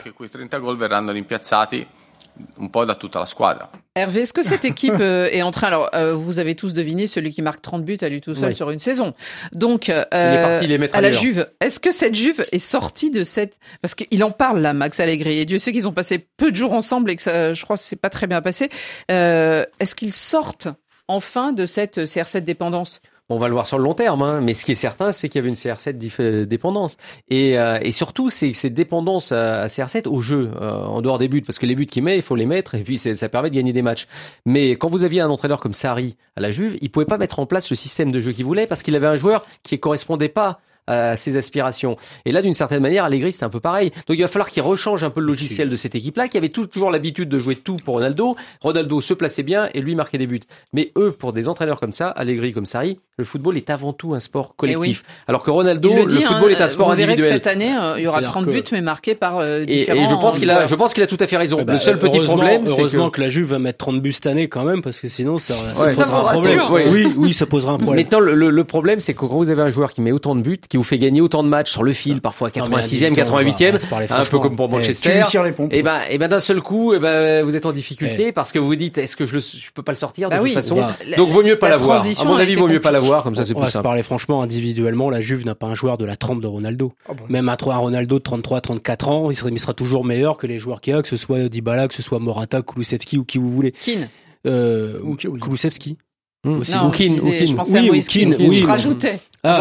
Hervé, est-ce que cette équipe est en train... Alors, vous avez tous deviné, celui qui marque 30 buts à lui tout seul sur une saison. Donc, il est parti les mettre à la Juve. Est-ce que cette Juve est sortie de cette... Parce qu'il en parle là, Max Allegri, et Dieu sait qu'ils ont passé peu de jours ensemble et que ça, je crois que c'est pas très bien passé. Est-ce qu'ils sortent enfin de cette CR7 dépendance? On va le voir sur le long terme, hein. Mais ce qui est certain, c'est qu'il y avait une CR7 dépendance. Et surtout, c'est cette dépendance à CR7 au jeu, en dehors des buts. Parce que les buts qu'il met, il faut les mettre, et puis ça permet de gagner des matchs. Mais quand vous aviez un entraîneur comme Sarri à la Juve, il pouvait pas mettre en place le système de jeu qu'il voulait, parce qu'il avait un joueur qui correspondait pas à ses aspirations. Et là, d'une certaine manière, Allegri, c'est un peu pareil. Donc, il va falloir qu'il rechange un peu le logiciel de cette équipe-là, qui avait toujours l'habitude de jouer tout pour Ronaldo. Ronaldo se plaçait bien et lui marquait des buts. Mais eux, pour des entraîneurs comme ça, Allegri comme Sarri, le football est avant tout un sport collectif. Alors que Ronaldo, le football est un sport individuel. Vous verrez que cette année, il y aura 30 buts, mais marqués par différents. Et je pense qu'il a tout à fait raison. Le seul petit problème, c'est heureusement que la Juve va mettre 30 buts cette année quand même, parce que sinon ça posera un problème. Oui, ça posera un problème. Maintenant, le problème, c'est que quand vous avez un joueur qui met autant de buts, qui vous fait gagner autant de matchs sur le fil, parfois 86e, 88e, un peu comme pour Manchester, et ben d'un seul coup, vous êtes en difficulté parce que vous vous dites, est-ce que je peux pas le sortir de toute façon? Donc vaut mieux pas l'avoir. À mon avis, vaut mieux pas l'avoir, comme ça c'est plus simple. On va se parler franchement, individuellement, la Juve n'a pas un joueur de la trempe de Ronaldo. Même un Ronaldo de 33, 34 ans, il sera toujours meilleur que les joueurs qu'il y a, que ce soit Dybala, que ce soit Morata, Kulusevski ou qui vous voulez. Kulusevski. Je pensais à Moïse Kean. Je rajoutais.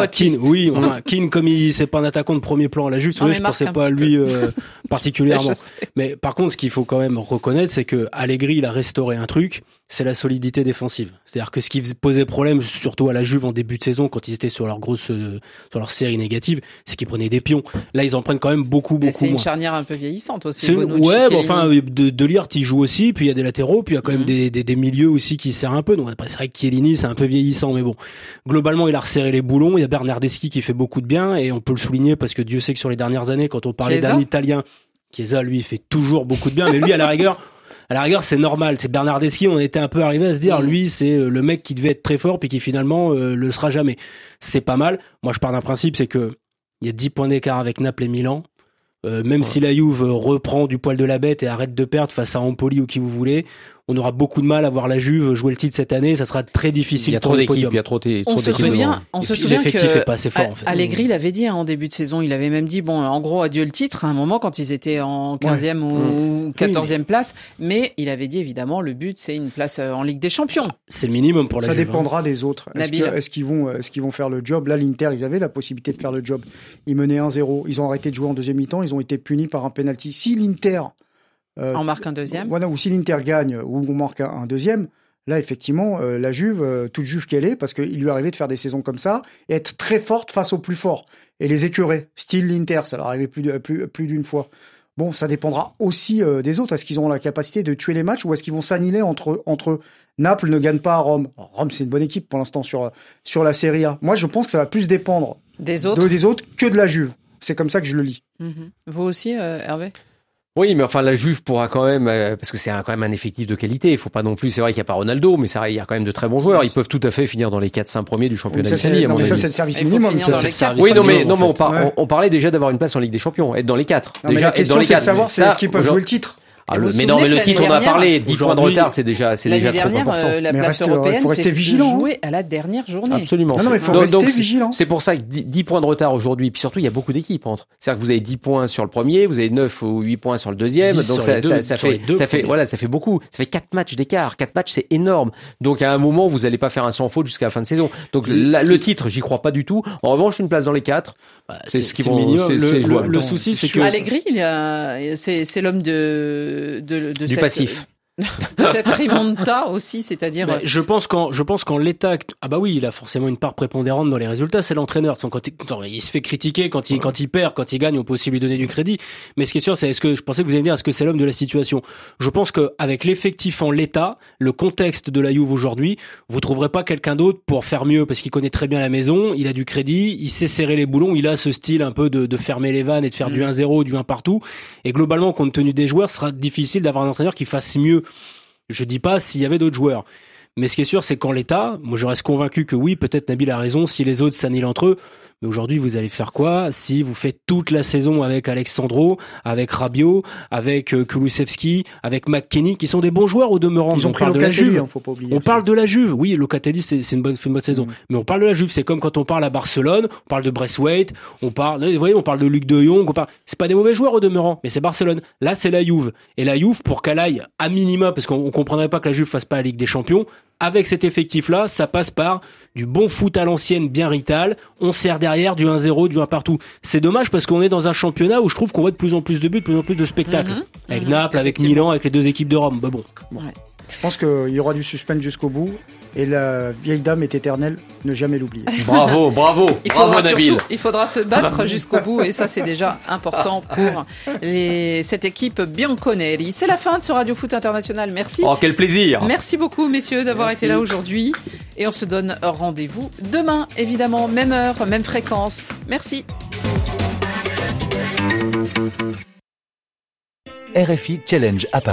Kean, comme c'est pas un attaquant de premier plan à la Juve, je pensais pas à lui particulièrement. Mais par contre, ce qu'il faut quand même reconnaître, c'est que Allegri, il a restauré un truc, c'est la solidité défensive. C'est-à-dire que ce qui posait problème, surtout à la Juve en début de saison, quand ils étaient sur leur série négative, c'est qu'ils prenaient des pions. Là, ils en prennent quand même beaucoup moins. C'est une charnière un peu vieillissante aussi. De Ligt, il joue aussi, puis il y a des latéraux, puis il y a quand même des milieux aussi qui serrent un peu. Donc c'est vrai que Chiellini, c'est un peu vieillissant, mais bon. Globalement, il a resserré les boulons. Il y a Bernardeschi qui fait beaucoup de bien, et on peut le souligner parce que Dieu sait que sur les dernières années, quand on parlait d'un Italien, Chiesa, lui, il fait toujours beaucoup de bien, mais lui, à la rigueur, c'est normal. C'est Bernardeschi, on était un peu arrivé à se dire, lui, c'est le mec qui devait être très fort, puis qui finalement le sera jamais. C'est pas mal. Moi, je pars d'un principe, c'est que il y a 10 points d'écart avec Naples et Milan. Même si la Juve reprend du poil de la bête et arrête de perdre face à Empoli ou qui vous voulez, on aura beaucoup de mal à voir la Juve jouer le titre cette année. Ça sera très difficile. Il y a trop d'équipes. Il y a trop d'équipes. On se souvient l'effectif est pas assez fort. En fait. Allegri l'avait dit en début de saison. Il avait même dit en gros adieu le titre à un moment quand ils étaient en 15e ou 14e place. Mais il avait dit évidemment le but c'est une place en Ligue des Champions. C'est le minimum pour la Juve. Ça dépendra des autres. Est-ce qu'ils vont faire le job? Là, l'Inter, ils avaient la possibilité de faire le job. Ils menaient 1-0. Ils ont arrêté de jouer en deuxième mi-temps. Ils ont été punis par un penalty. Si l'Inter on marque un deuxième. Voilà, ou si l'Inter gagne ou on marque un deuxième, là effectivement la Juve, toute Juve qu'elle est, parce qu'il lui arrivait de faire des saisons comme ça et être très forte face aux plus forts et les écœurer. Style l'Inter, ça leur arrivait plus d'une fois. Bon, ça dépendra aussi des autres. Est-ce qu'ils auront la capacité de tuer les matchs ou est-ce qu'ils vont s'annihiler entre Naples ne gagne pas à Rome. Alors, Rome, c'est une bonne équipe pour l'instant sur la Serie A. Moi, je pense que ça va plus dépendre des autres que de la Juve. C'est comme ça que je le lis. Vous aussi, Hervé? Oui, mais enfin la Juve pourra quand même, parce que c'est quand même un effectif de qualité. Il faut pas non plus. C'est vrai qu'il y a pas Ronaldo, mais il y a quand même de très bons joueurs. Ils peuvent tout à fait finir dans les 4-5 premiers du championnat d'Italie. Mais ça c'est le service minimum. Oui, on parlait déjà d'avoir une place en Ligue des Champions, être dans les 4. Déjà, la question c'est de savoir est-ce qu'ils peuvent jouer le titre. Mais le titre, on en a parlé. 10 points de retard, c'est déjà très important. La place européenne, c'est jouer à la dernière journée. Absolument. Non, mais il faut rester vigilant. C'est pour ça que 10 points de retard aujourd'hui. Puis surtout, il y a beaucoup d'équipes entre. C'est-à-dire que vous avez 10 points sur le premier, vous avez 9 ou 8 points sur le deuxième. Donc ça fait beaucoup. Ça fait 4 matchs d'écart. 4 matchs, c'est énorme. Donc à un moment, vous n'allez pas faire un sans faute jusqu'à la fin de saison. Donc le titre, j'y crois pas du tout. En revanche, une place dans les 4. C'est ce qui vont. Le souci, c'est que Allegri, c'est l'homme du passif. De cette remonta aussi, c'est-à-dire. Mais je pense qu'en l'état, il a forcément une part prépondérante dans les résultats. C'est l'entraîneur. Il se fait critiquer quand il perd, quand il gagne, on peut aussi lui donner du crédit. Mais ce qui est sûr, c'est je pensais que vous alliez me dire, est-ce que c'est l'homme de la situation? Je pense qu'avec l'effectif en l'état, le contexte de la Juve aujourd'hui, vous trouverez pas quelqu'un d'autre pour faire mieux, parce qu'il connaît très bien la maison, il a du crédit, il sait serrer les boulons, il a ce style un peu de fermer les vannes et de faire du 1-0, du 1 partout. Et globalement, compte tenu des joueurs, ce sera difficile d'avoir un entraîneur qui fasse mieux. Je dis pas s'il y avait d'autres joueurs. Mais ce qui est sûr, c'est qu'en l'état, moi je reste convaincu que oui, peut-être Nabil a raison, si les autres s'annihilent entre eux. Mais aujourd'hui, vous allez faire quoi si vous faites toute la saison avec Alexandro, avec Rabiot, avec Kulusevski, avec McKennie, qui sont des bons joueurs au demeurant. Ils ont pris Locatelli, faut pas oublier. On parle de la Juve. Oui, Locatelli, c'est une bonne saison. Mais on parle de la Juve. C'est comme quand on parle à Barcelone, on parle de Braithwaite, on parle de Luc de Jong, c'est pas des mauvais joueurs au demeurant, mais c'est Barcelone. Là, c'est la Juve. Et la Juve, pour qu'elle aille à minima, parce qu'on comprendrait pas que la Juve fasse pas la Ligue des Champions, avec cet effectif-là, ça passe par du bon foot à l'ancienne, bien rital. On sert derrière du 1-0, du 1 partout. C'est dommage parce qu'on est dans un championnat où je trouve qu'on voit de plus en plus de buts, de plus en plus de spectacles. Avec Naples, avec Milan, avec les deux équipes de Rome. Bon. Ouais. Je pense qu'il y aura du suspense jusqu'au bout. Et la vieille dame est éternelle, ne jamais l'oublier. Bravo Nabil. Il faudra se battre jusqu'au bout et ça c'est déjà important pour cette équipe Bianconeri. C'est la fin de ce Radio Foot International. Merci. Oh, quel plaisir. Merci beaucoup messieurs d'avoir été là aujourd'hui. Et on se donne rendez-vous demain, évidemment, même heure, même fréquence. Merci. RFI Challenge à Pavlov.